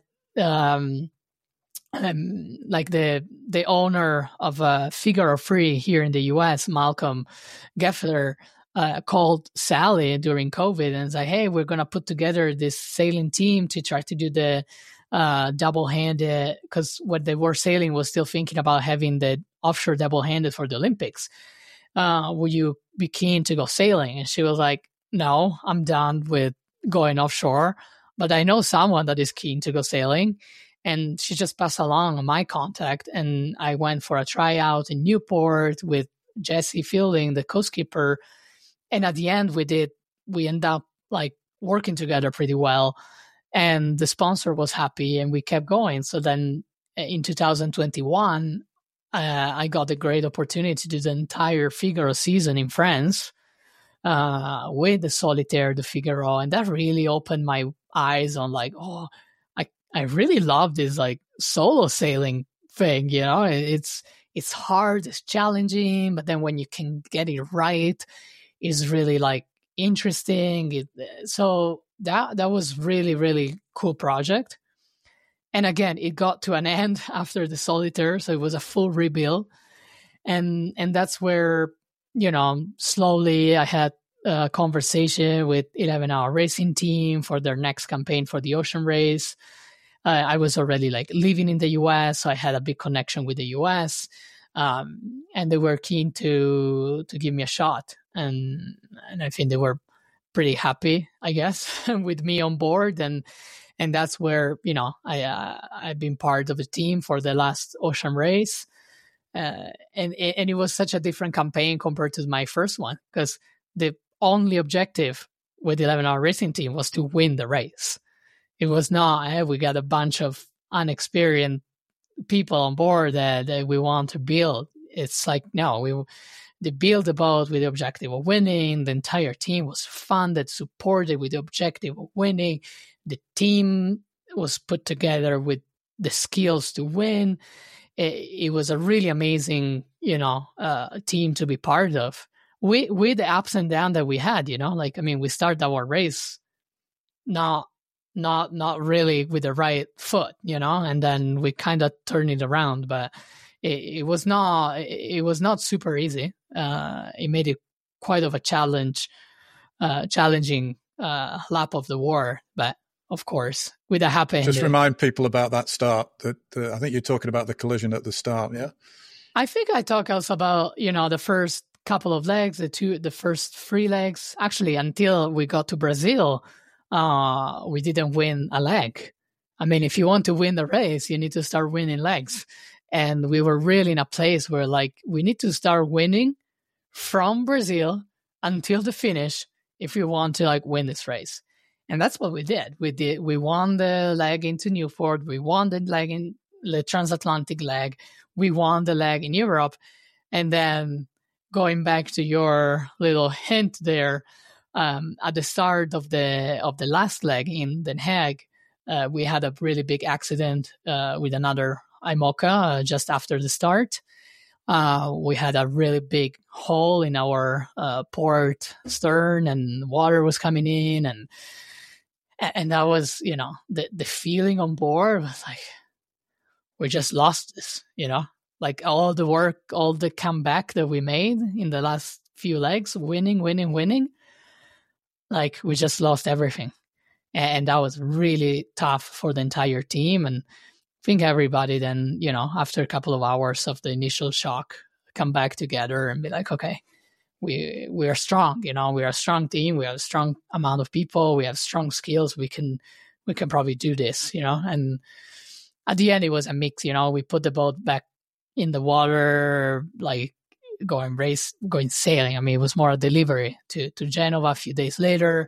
like the owner of Figaro Free here in the US, Malcolm Geffler, called Sally during COVID and said, hey, we're going to put together this sailing team to try to do the double-handed, because what they were sailing was still thinking about having the offshore double-handed for the Olympics. Will you be keen to go sailing? And she was like, no, I'm done with going offshore, but I know someone that is keen to go sailing. And she just passed along my contact, and I went for a tryout in Newport with Jesse Fielding, the coastkeeper. And at the end, we ended up like working together pretty well, and the sponsor was happy, and we kept going. So then in 2021, I got the great opportunity to do the entire Figaro season in France with the Solitaire de Figaro. And that really opened my eyes on like, oh, I really love this like solo sailing thing, it's hard, it's challenging, but then when you can get it right, it's really like interesting. So that was really, really cool project. And again, it got to an end after the Solitaire. So it was a full rebuild. And that's where, slowly I had a conversation with 11 Hour Racing Team for their next campaign for the Ocean Race. I was already like living in the US, so I had a big connection with the US, and they were keen to give me a shot, and I think they were pretty happy, I guess, with me on board, and that's where I've been part of the team for the last Ocean Race, and it was such a different campaign compared to my first one, because the only objective with the 11 Hour Racing Team was to win the race. It was not, we got a bunch of unexperienced people on board that we want to build. It's like, no, they built the boat with the objective of winning. The entire team was funded, supported with the objective of winning. The team was put together with the skills to win. It was a really amazing, team to be part of. With the ups and downs that we had, we started our race not really with the right foot, and then we kind of turned it around, but it was not super easy. It made it quite of a challenging lap of the war, but of course, with a happy ending. Just remind people about that start. I think you're talking about the collision at the start, yeah? I think I talk also about, the first couple of legs, the first 3 legs, actually, until we got to Brazil. We didn't win a leg. I mean, if you want to win the race, you need to start winning legs. And we were really in a place where like, we need to start winning from Brazil until the finish if we want to like win this race. And that's what we did. We won the leg into Newport. We won the leg in the transatlantic leg. We won the leg in Europe. And then going back to your little hint there, at the start of the last leg in Den Haag, we had a really big accident with another IMOCA just after the start. We had a really big hole in our port stern, and water was coming in, and that was, the feeling on board was like, we just lost this, like all the work, all the comeback that we made in the last few legs, winning. Like we just lost everything. And that was really tough for the entire team. And I think everybody then, after a couple of hours of the initial shock, come back together and be like, okay, we are strong, we are a strong team. We have a strong amount of people. We have strong skills. We can probably do this, and at the end it was a mix, we put the boat back in the water, like going sailing. I mean, it was more a delivery to Genova a few days later.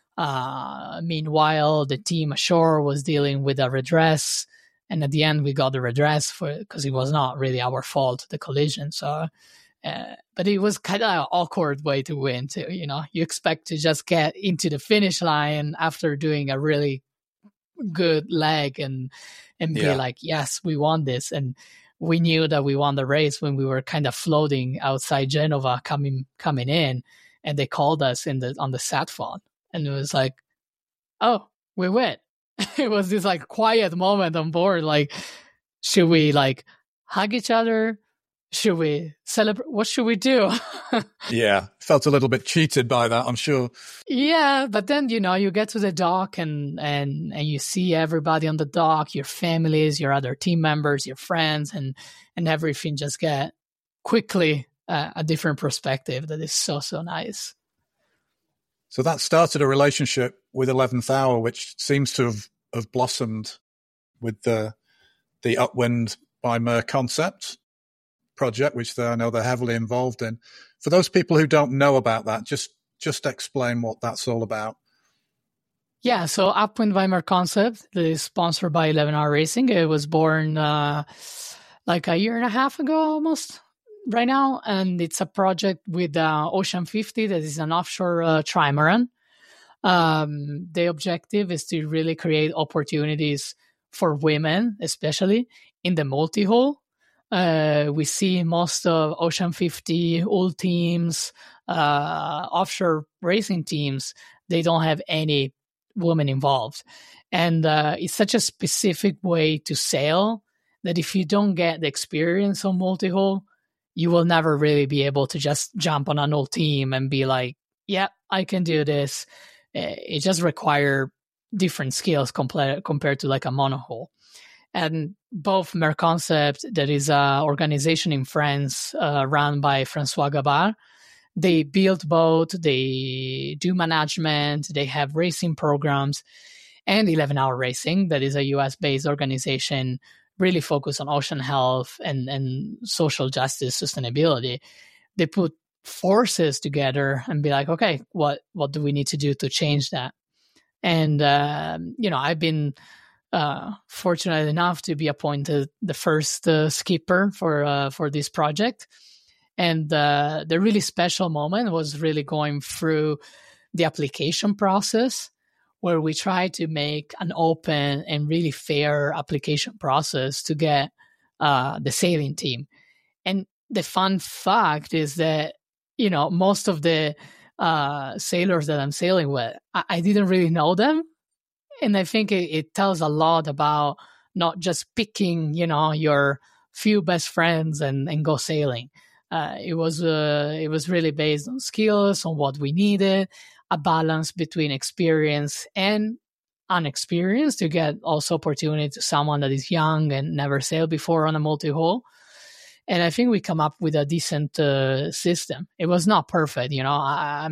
Meanwhile, the team ashore was dealing with a redress. And at the end, we got the redress because it was not really our fault, the collision. So, but it was kind of an awkward way to win too. You expect to just get into the finish line after doing a really good leg and be like, yes, we won this. And we knew that we won the race when we were kind of floating outside Genova coming in, and they called us on the sat phone, and it was like, oh, we win. It was this like quiet moment on board. Like, should we like hug each other? Should we celebrate? What should we do? Yeah, felt a little bit cheated by that, I'm sure. Yeah, but then, you get to the dock and you see everybody on the dock, your families, your other team members, your friends, and everything just get quickly a different perspective that is so, so nice. So that started a relationship with 11th Hour, which seems to have blossomed with the Upwind by Mer concept project, which I know they're heavily involved in. For those people who don't know about that, just explain what that's all about. Yeah, so Upwind by Mer concept is sponsored by 11 Hour Racing. It was born like a year and a half ago almost right now, and it's a project with Ocean 50 that is an offshore trimaran. The objective is to really create opportunities for women, especially in the multi-hull. We see most of Ocean 50 old teams, offshore racing teams, they don't have any women involved. And it's such a specific way to sail that if you don't get the experience on multi-hull, you will never really be able to just jump on an old team and be like, yeah, I can do this. It just requires different skills compared to like a monohull. And both Mer Concept, that is an organization in France run by Francois Gabard, they build boat, they do management, they have racing programs, and 11 Hour Racing, that is a US-based organization really focused on ocean health and social justice, sustainability. They put forces together and be like, okay, what do we need to do to change that? And, I've been fortunate enough to be appointed the first skipper for this project. And the really special moment was really going through the application process, where we try to make an open and really fair application process to get the sailing team. And the fun fact is that, most of the sailors that I'm sailing with, I didn't really know them. And I think it tells a lot about not just picking, your few best friends and go sailing. It was really based on skills, on what we needed, a balance between experience and unexperienced to get also opportunity to someone that is young and never sailed before on a multi-hull. And I think we come up with a decent system. It was not perfect, that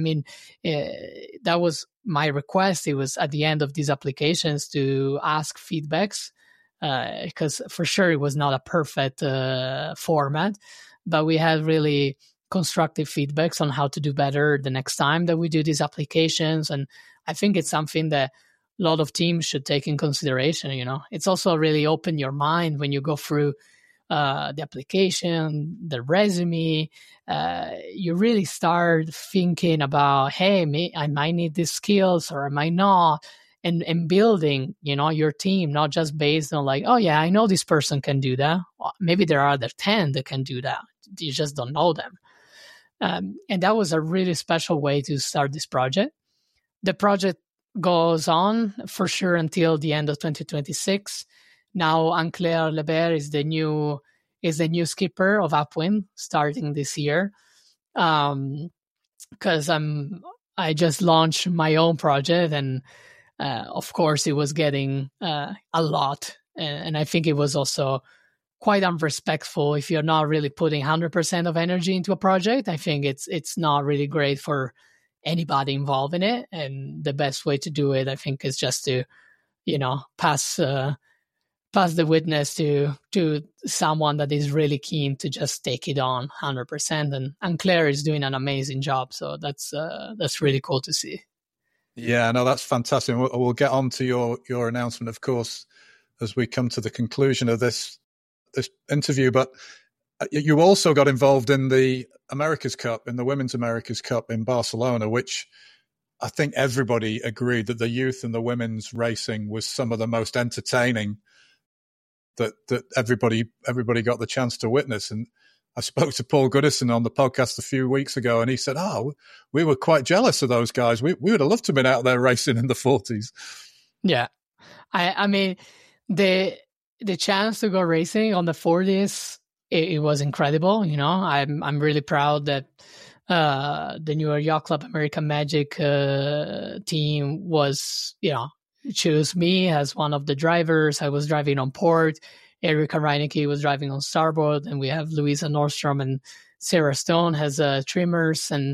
was my request. It was at the end of these applications to ask feedbacks, because for sure it was not a perfect format, but we had really constructive feedbacks on how to do better the next time that we do these applications. And I think it's something that a lot of teams should take in consideration. It's also really open your mind when you go through the application, the resume. You really start thinking about, hey, I might need these skills or I might not, and building, your team, not just based on like, oh yeah, I know this person can do that. Well, maybe there are other 10 that can do that. You just don't know them. And that was a really special way to start this project. The project goes on for sure until the end of 2026. Now, Anne-Claire Lebert is the new skipper of Upwind starting this year. Because I just launched my own project, and Of course, it was getting a lot. And I think it was also quite unrespectful if you're not really putting 100% of energy into a project. I think it's not really great for anybody involved in it. And the best way to do it, I think, is just to, pass the witness to someone that is really keen to just take it on 100%. And Claire is doing an amazing job. So that's really cool to see. Yeah, no, that's fantastic. We'll get on to your announcement, of course, as we come to the conclusion of this interview. But you also got involved in the America's Cup, in the Women's America's Cup in Barcelona, which I think everybody agreed that the youth and the women's racing was some of the most entertaining that everybody got the chance to witness. And I spoke to Paul Goodison on the podcast a few weeks ago, and he said, we were quite jealous of those guys. We would have loved to have been out there racing in the 40s. Yeah. I mean, the chance to go racing on the 40s, it was incredible. I'm really proud that the New York Yacht Club American Magic team was, chose me as one of the drivers. I was driving on port. Erika Reinecke was driving on starboard, and we have Louisa Nordstrom and Sarah Stone as trimmers. And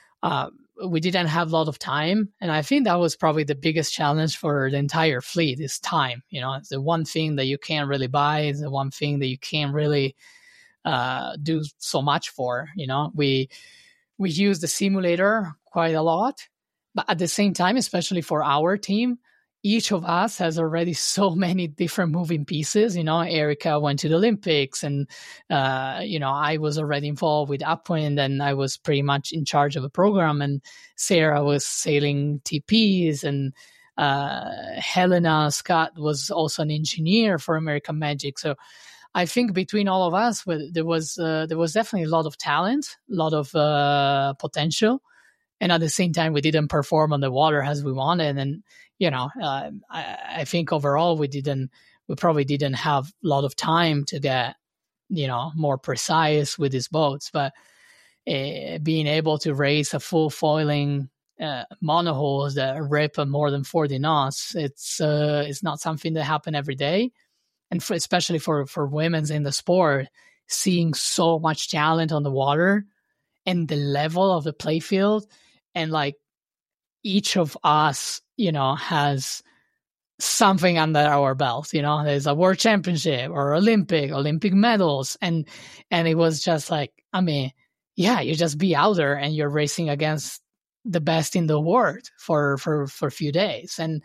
we didn't have a lot of time. And I think that was probably the biggest challenge for the entire fleet is time. It's the one thing that you can't really buy. It's the one thing that you can't really do so much for. We use the simulator quite a lot, but at the same time, especially for our team, each of us has already so many different moving pieces. Erika went to the Olympics, and I was already involved with Upwind, and I was pretty much in charge of the program. And Sarah was sailing TPs, and Helena Scott was also an engineer for American Magic. So I think between all of us, there was definitely a lot of talent, a lot of potential, and at the same time, we didn't perform on the water as we wanted. And I think overall we probably didn't have a lot of time to get more precise with these boats. But being able to race a full foiling monohulls that rip at more than 40 knots, it's not something that happen every day. And especially for women's in the sport, seeing so much talent on the water and the level of the playfield, and like each of us, has something under our belt. There's a world championship or Olympic medals, and it was just like, you just be out there and you're racing against the best in the world for a few days. And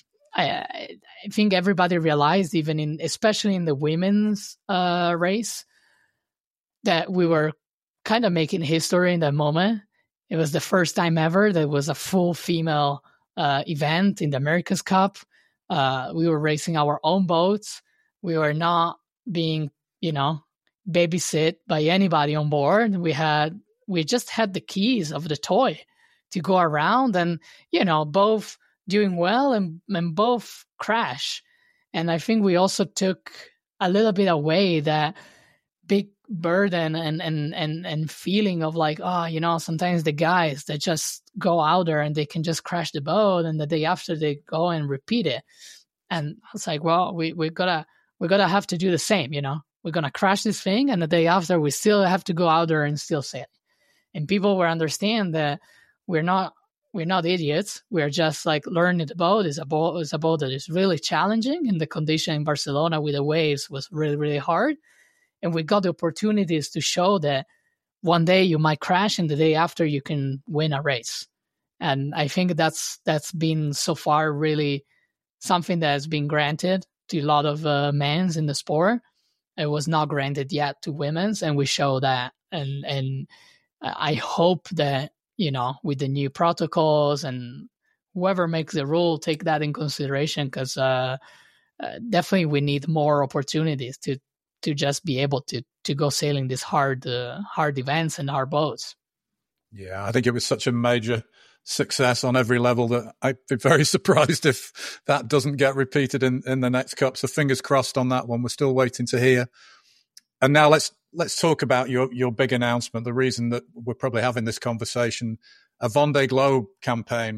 I think everybody realized, especially in the women's race, that we were kind of making history in that moment. It was the first time ever there was a full female event in the America's Cup. We were racing our own boats. We were not being, babysit by anybody on board. We just had the keys of the toy to go around, and both doing well and both crash. And I think we also took a little bit away that big burden and feeling of like, sometimes the guys that just go out there and they can just crash the boat, and the day after they go and repeat it. And I was like, well, we're gonna have to do the same. We're gonna crash this thing, and the day after we still have to go out there and still sail. And people will understand that we're not idiots. We're just like learning the boat. It's a boat that is really challenging, and the condition in Barcelona with the waves was really, really hard. And we got the opportunities to show that one day you might crash, and the day after you can win a race. And I think that's been so far really something that has been granted to a lot of men's in the sport. It was not granted yet to women's, and we show that. And I hope that, with the new protocols and whoever makes the rule, take that in consideration, because definitely we need more opportunities to just be able to go sailing these hard events and hard boats. Yeah, I think it was such a major success on every level that I'd be very surprised if that doesn't get repeated in the next Cup. So fingers crossed on that one. We're still waiting to hear. And now let's talk about your big announcement, the reason that we're probably having this conversation, a Vendée Globe campaign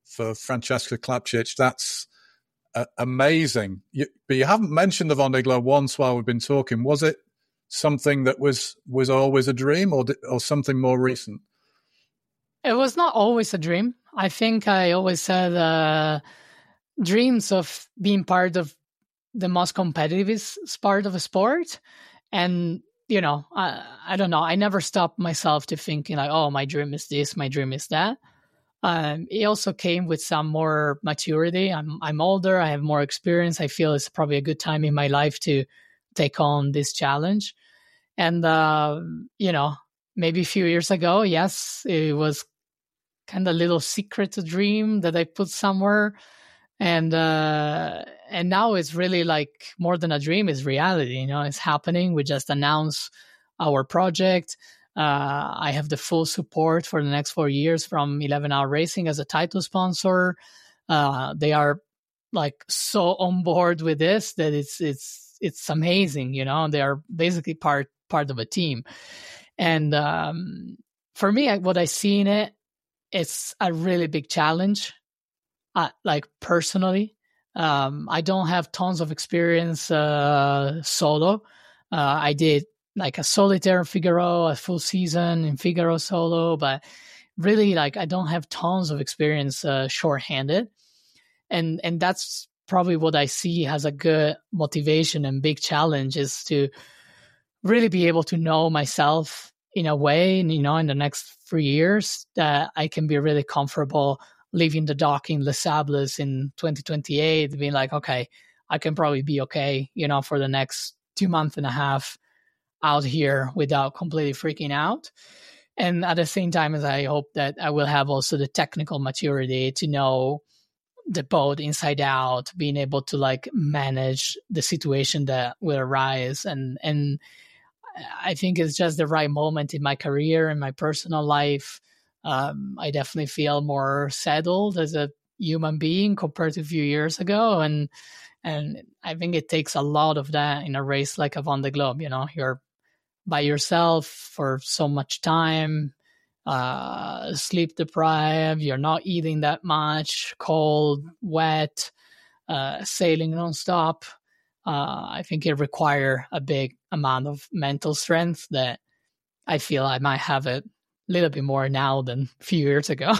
for Francesca Klapčić. That's amazing. But you haven't mentioned the Vendée Globe once while we've been talking. Was it something that was always a dream, or something more recent? It was not always a dream. I think I always had dreams of being part of the most competitive part of a sport. And, you know, I don't know. I never stopped myself to thinking like, oh, my dream is this, my dream is that. It also came with some more maturity. I'm older. I have more experience. I feel it's probably a good time in my life to take on this challenge. And, you know, maybe a few years ago, yes, it was kind of a little secret dream that I put somewhere. And now it's really like more than a dream, it's reality. You know, it's happening. We just announced our project. I have the full support for the next 4 years from 11 Hour Racing as a title sponsor. They are like so on board with this that it's amazing. You know, they are basically part of a team. And for me, what I see in it, it's a really big challenge. Like personally, I don't have tons of experience solo. I did like a solitaire in Figaro, a full season in Figaro solo, but really like I don't have tons of experience short-handed. And that's probably what I see as a good motivation and big challenge, is to really be able to know myself in a way, you know, in the next 3 years that I can be really comfortable leaving the dock in Les Sables in 2028, being like, okay, I can probably be okay, you know, for the next 2.5 months out here without completely freaking out. And at the same time, as I hope that I will have also the technical maturity to know the boat inside out, being able to like manage the situation that will arise. And I think it's just the right moment in my career and my personal life. I definitely feel more settled as a human being compared to a few years ago. And I think it takes a lot of that in a race like a Vendée Globe. You know, you're by yourself for so much time, sleep deprived, you're not eating that much, cold, wet, sailing nonstop. I think it requires a big amount of mental strength that I feel I might have it a little bit more now than a few years ago.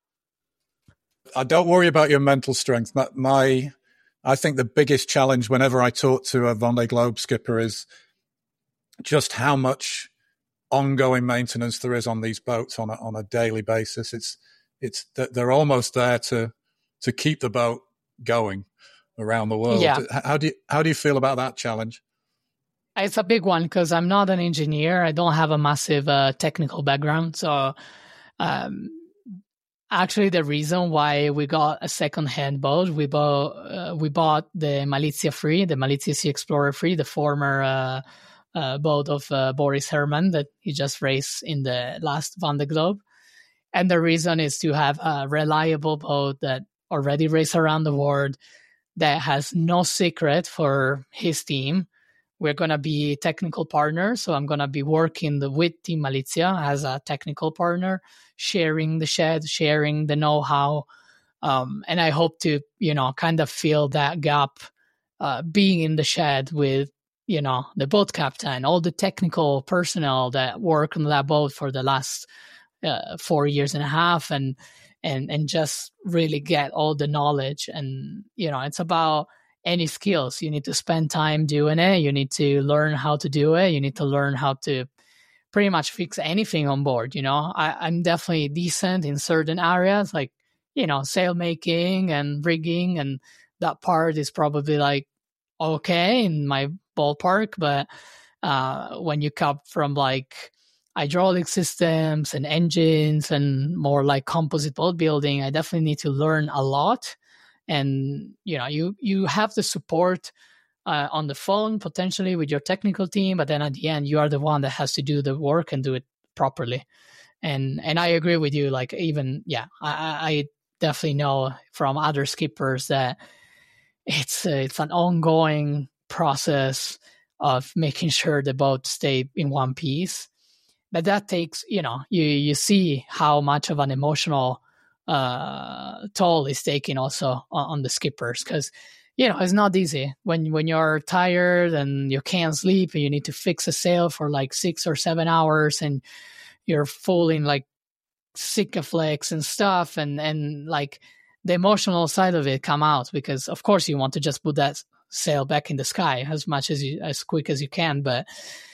I don't worry about your mental strength. I think the biggest challenge whenever I talk to a Vendée Globe skipper is just how much ongoing maintenance there is on these boats on a daily basis. It's they're almost there to keep the boat going around the world. Yeah. How do you feel about that challenge? It's a big one because I'm not an engineer. I don't have a massive technical background. So actually the reason why we got a second-hand boat, we bought the Malizia Free, the Malizia Sea Explorer Free, the former boat of Boris Herrmann that he just raced in the last Vendée Globe. And the reason is to have a reliable boat that already raced around the world, that has no secret for his team. We're going to be technical partners. So I'm going to be working with Team Malizia as a technical partner, sharing the shed, sharing the know-how. And I hope to, you know, kind of fill that gap, being in the shed with, you know, the boat captain, all the technical personnel that work on that boat for the last 4.5 years, and just really get all the knowledge. And, you know, it's about any skills. You need to spend time doing it. You need to learn how to do it. You need to learn how to pretty much fix anything on board. You know, I'm definitely decent in certain areas, like, you know, sail making and rigging, and that part is probably like okay in my ballpark. But when you come from like hydraulic systems and engines and more like composite boat building, I definitely need to learn a lot. And, you know, you have the support on the phone potentially with your technical team, but then at the end, you are the one that has to do the work and do it properly. And I agree with you. Like, even, I definitely know from other skippers that it's an ongoing process of making sure the boat stay in one piece. But that takes, you know, you see how much of an emotional toll is taking also on the skippers, because it's not easy when you're tired and you can't sleep and you need to fix a sail for like 6 or 7 hours and you're full in like Sikaflex and stuff, and like the emotional side of it come out, because of course you want to just put that sail back in the sky as quick as you can, but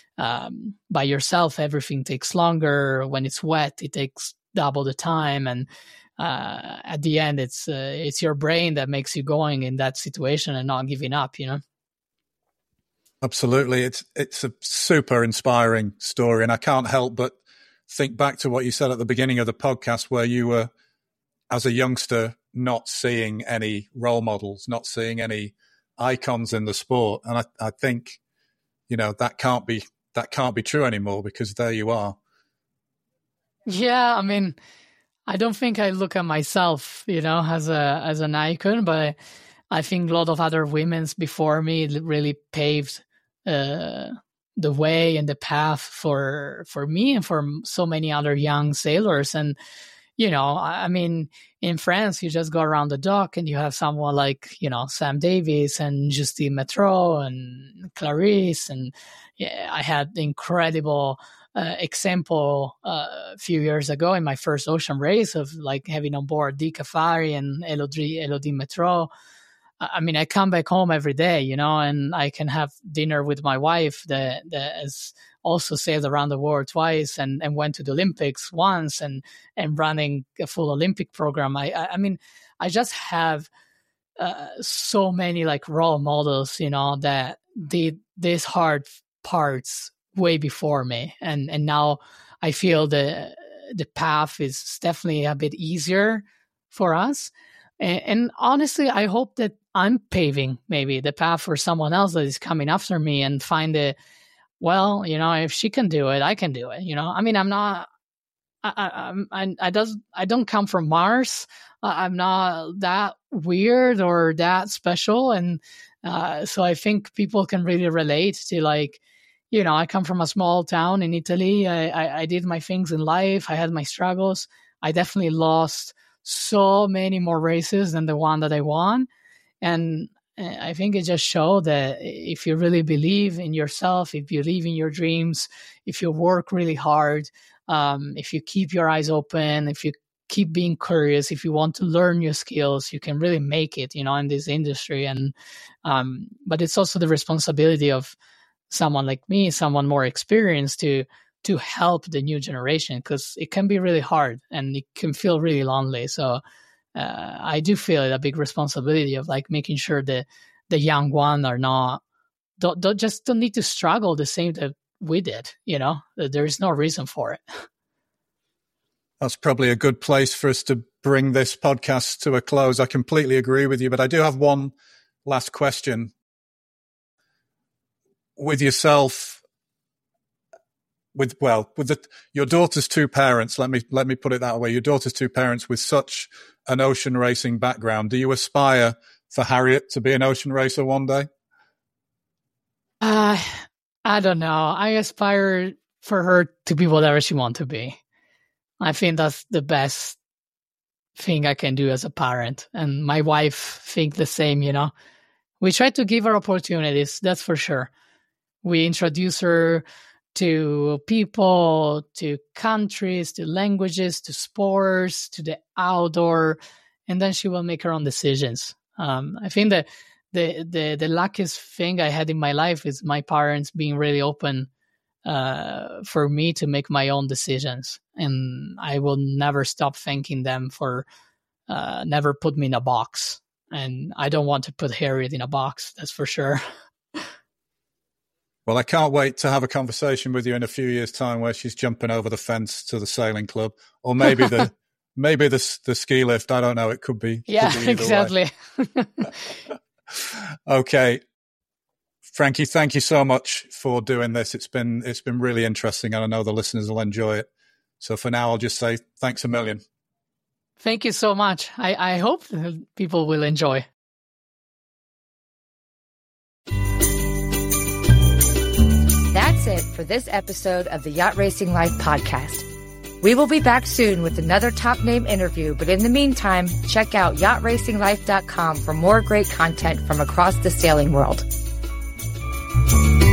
by yourself everything takes longer. When it's wet it takes double the time, and at the end it's your brain that makes you going in that situation and not giving up. Absolutely. It's a super inspiring story, and I can't help but think back to what you said at the beginning of the podcast, where you were, as a youngster, not seeing any role models, not seeing any icons in the sport. And I think, that can't be true anymore, because there you are. Yeah, I mean, I don't think I look at myself, as an icon, but I think a lot of other women before me really paved the way and the path for me and for so many other young sailors. And I mean, in France, you just go around the dock and you have someone like, Sam Davis and Justine Metro and Clarisse. And I had incredible example a few years ago in my first ocean race of like having on board Di Cafari and Elodie Metro. I mean, I come back home every day, and I can have dinner with my wife that has also sailed around the world twice and went to the Olympics once and running a full Olympic program. I mean, I just have so many like role models, that did these hard parts way before me. And now I feel the path is definitely a bit easier for us. And honestly, I hope that I'm paving maybe the path for someone else that is coming after me and find it. Well, if she can do it, I can do it. I mean, I'm not. I don't come from Mars. I'm not that weird or that special, and so I think people can really relate to like, I come from a small town in Italy. I did my things in life. I had my struggles. I definitely lost so many more races than the one that I won. And I think it just showed that if you really believe in yourself, if you believe in your dreams, if you work really hard, if you keep your eyes open, if you keep being curious, if you want to learn new skills, you can really make it, in this industry. And but it's also the responsibility of someone like me, someone more experienced, to help the new generation, because it can be really hard and it can feel really lonely. So I do feel a big responsibility of like making sure that the young one are don't need to struggle the same that we did. There is no reason for it. That's probably a good place for us to bring this podcast to a close. I completely agree with you, but I do have one last question. With yourself, with your daughter's two parents, let me put it that way. Your daughter's two parents with such an ocean racing background, do you aspire for Harriet to be an ocean racer one day? I don't know. I aspire for her to be whatever she wants to be. I think that's the best thing I can do as a parent, and my wife think the same. We try to give her opportunities, that's for sure. We introduce her to people, to countries, to languages, to sports, to the outdoor, and then she will make her own decisions. I think that the luckiest thing I had in my life is my parents being really open for me to make my own decisions, and I will never stop thanking them for never put me in a box. And I don't want to put Harriet in a box, that's for sure. Well, I can't wait to have a conversation with you in a few years' time where she's jumping over the fence to the sailing club, or maybe the ski lift. I don't know. It could be. Yeah, exactly. Okay, Frankie, thank you so much for doing this. It's been really interesting, and I know the listeners will enjoy it. So for now, I'll just say thanks a million. Thank you so much. I hope people will enjoy. That's it for this episode of the Yacht Racing Life podcast. We will be back soon with another top name interview, but in the meantime, check out yachtracinglife.com for more great content from across the sailing world.